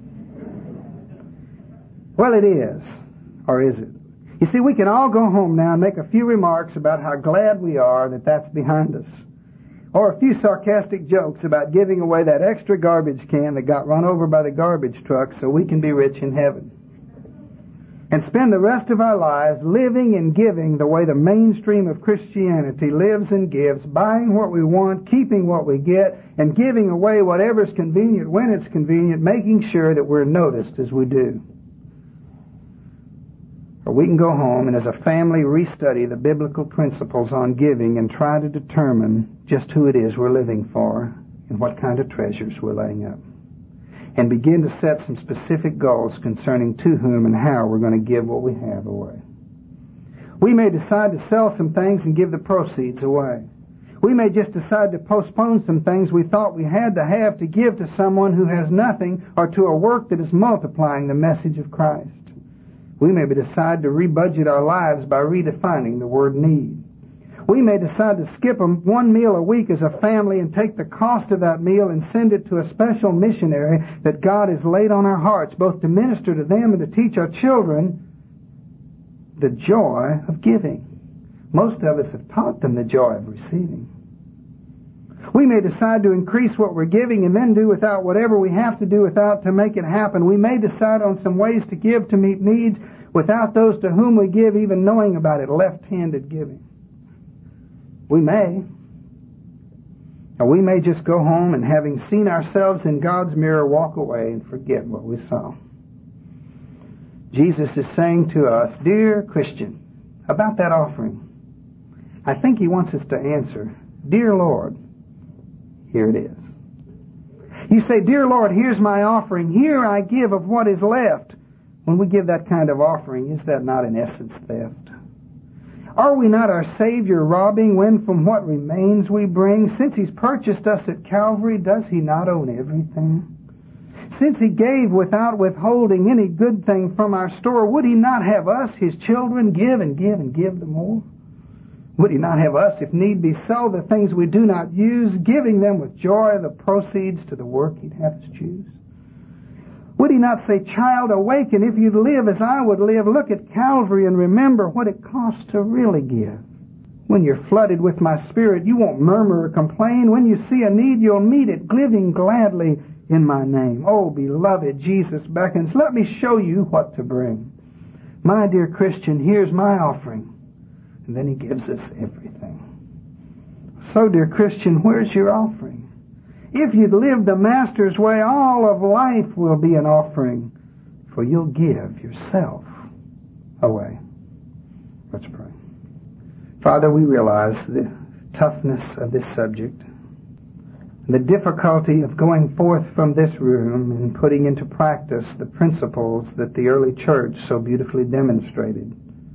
Well, it is. Or is it? You see, we can all go home now and make a few remarks about how glad we are that that's behind us. Or a few sarcastic jokes about giving away that extra garbage can that got run over by the garbage truck so we can be rich in heaven. And spend the rest of our lives living and giving the way the mainstream of Christianity lives and gives, buying what we want, keeping what we get, and giving away whatever's convenient when it's convenient, making sure that we're noticed as we do. Or we can go home and as a family restudy the biblical principles on giving and try to determine just who it is we're living for and what kind of treasures we're laying up. And begin to set some specific goals concerning to whom and how we're going to give what we have away. We may decide to sell some things and give the proceeds away. We may just decide to postpone some things we thought we had to have to give to someone who has nothing or to a work that is multiplying the message of Christ. We may decide to rebudget our lives by redefining the word need. We may decide to skip one meal a week as a family and take the cost of that meal and send it to a special missionary that God has laid on our hearts, both to minister to them and to teach our children the joy of giving. Most of us have taught them the joy of receiving. We may decide to increase what we're giving and then do without whatever we have to do without to make it happen. We may decide on some ways to give to meet needs without those to whom we give even knowing about it, left-handed giving. We may. Or we may just go home and having seen ourselves in God's mirror walk away and forget what we saw. Jesus is saying to us, dear Christian, about that offering, I think he wants us to answer, dear Lord, here it is. You say, dear Lord, here's my offering. Here I give of what is left. When we give that kind of offering, is that not in essence theft? Are we not our Savior robbing when from what remains we bring? Since he's purchased us at Calvary, does he not own everything? Since he gave without withholding any good thing from our store, would he not have us, his children, give and give and give the more? Would he not have us, if need be, sell the things we do not use, giving them with joy the proceeds to the work he'd have us choose? Would he not say, child, awaken, if you'd live as I would live, look at Calvary and remember what it costs to really give. When you're flooded with my Spirit, you won't murmur or complain. When you see a need, you'll meet it, giving gladly in my name. Oh, beloved, Jesus beckons. Let me show you what to bring. My dear Christian, here's my offering. And then he gives us everything. So, dear Christian, where's your offering? If you'd live the Master's way, all of life will be an offering, for you'll give yourself away. Let's pray. Father, we realize the toughness of this subject, the difficulty of going forth from this room and putting into practice the principles that the early church so beautifully demonstrated.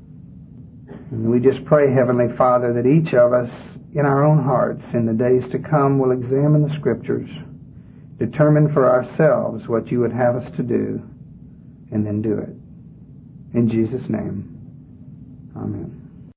And we just pray, Heavenly Father, that each of us in our own hearts in the days to come will examine the Scriptures, determine for ourselves what you would have us to do, and then do it. In Jesus' name, amen.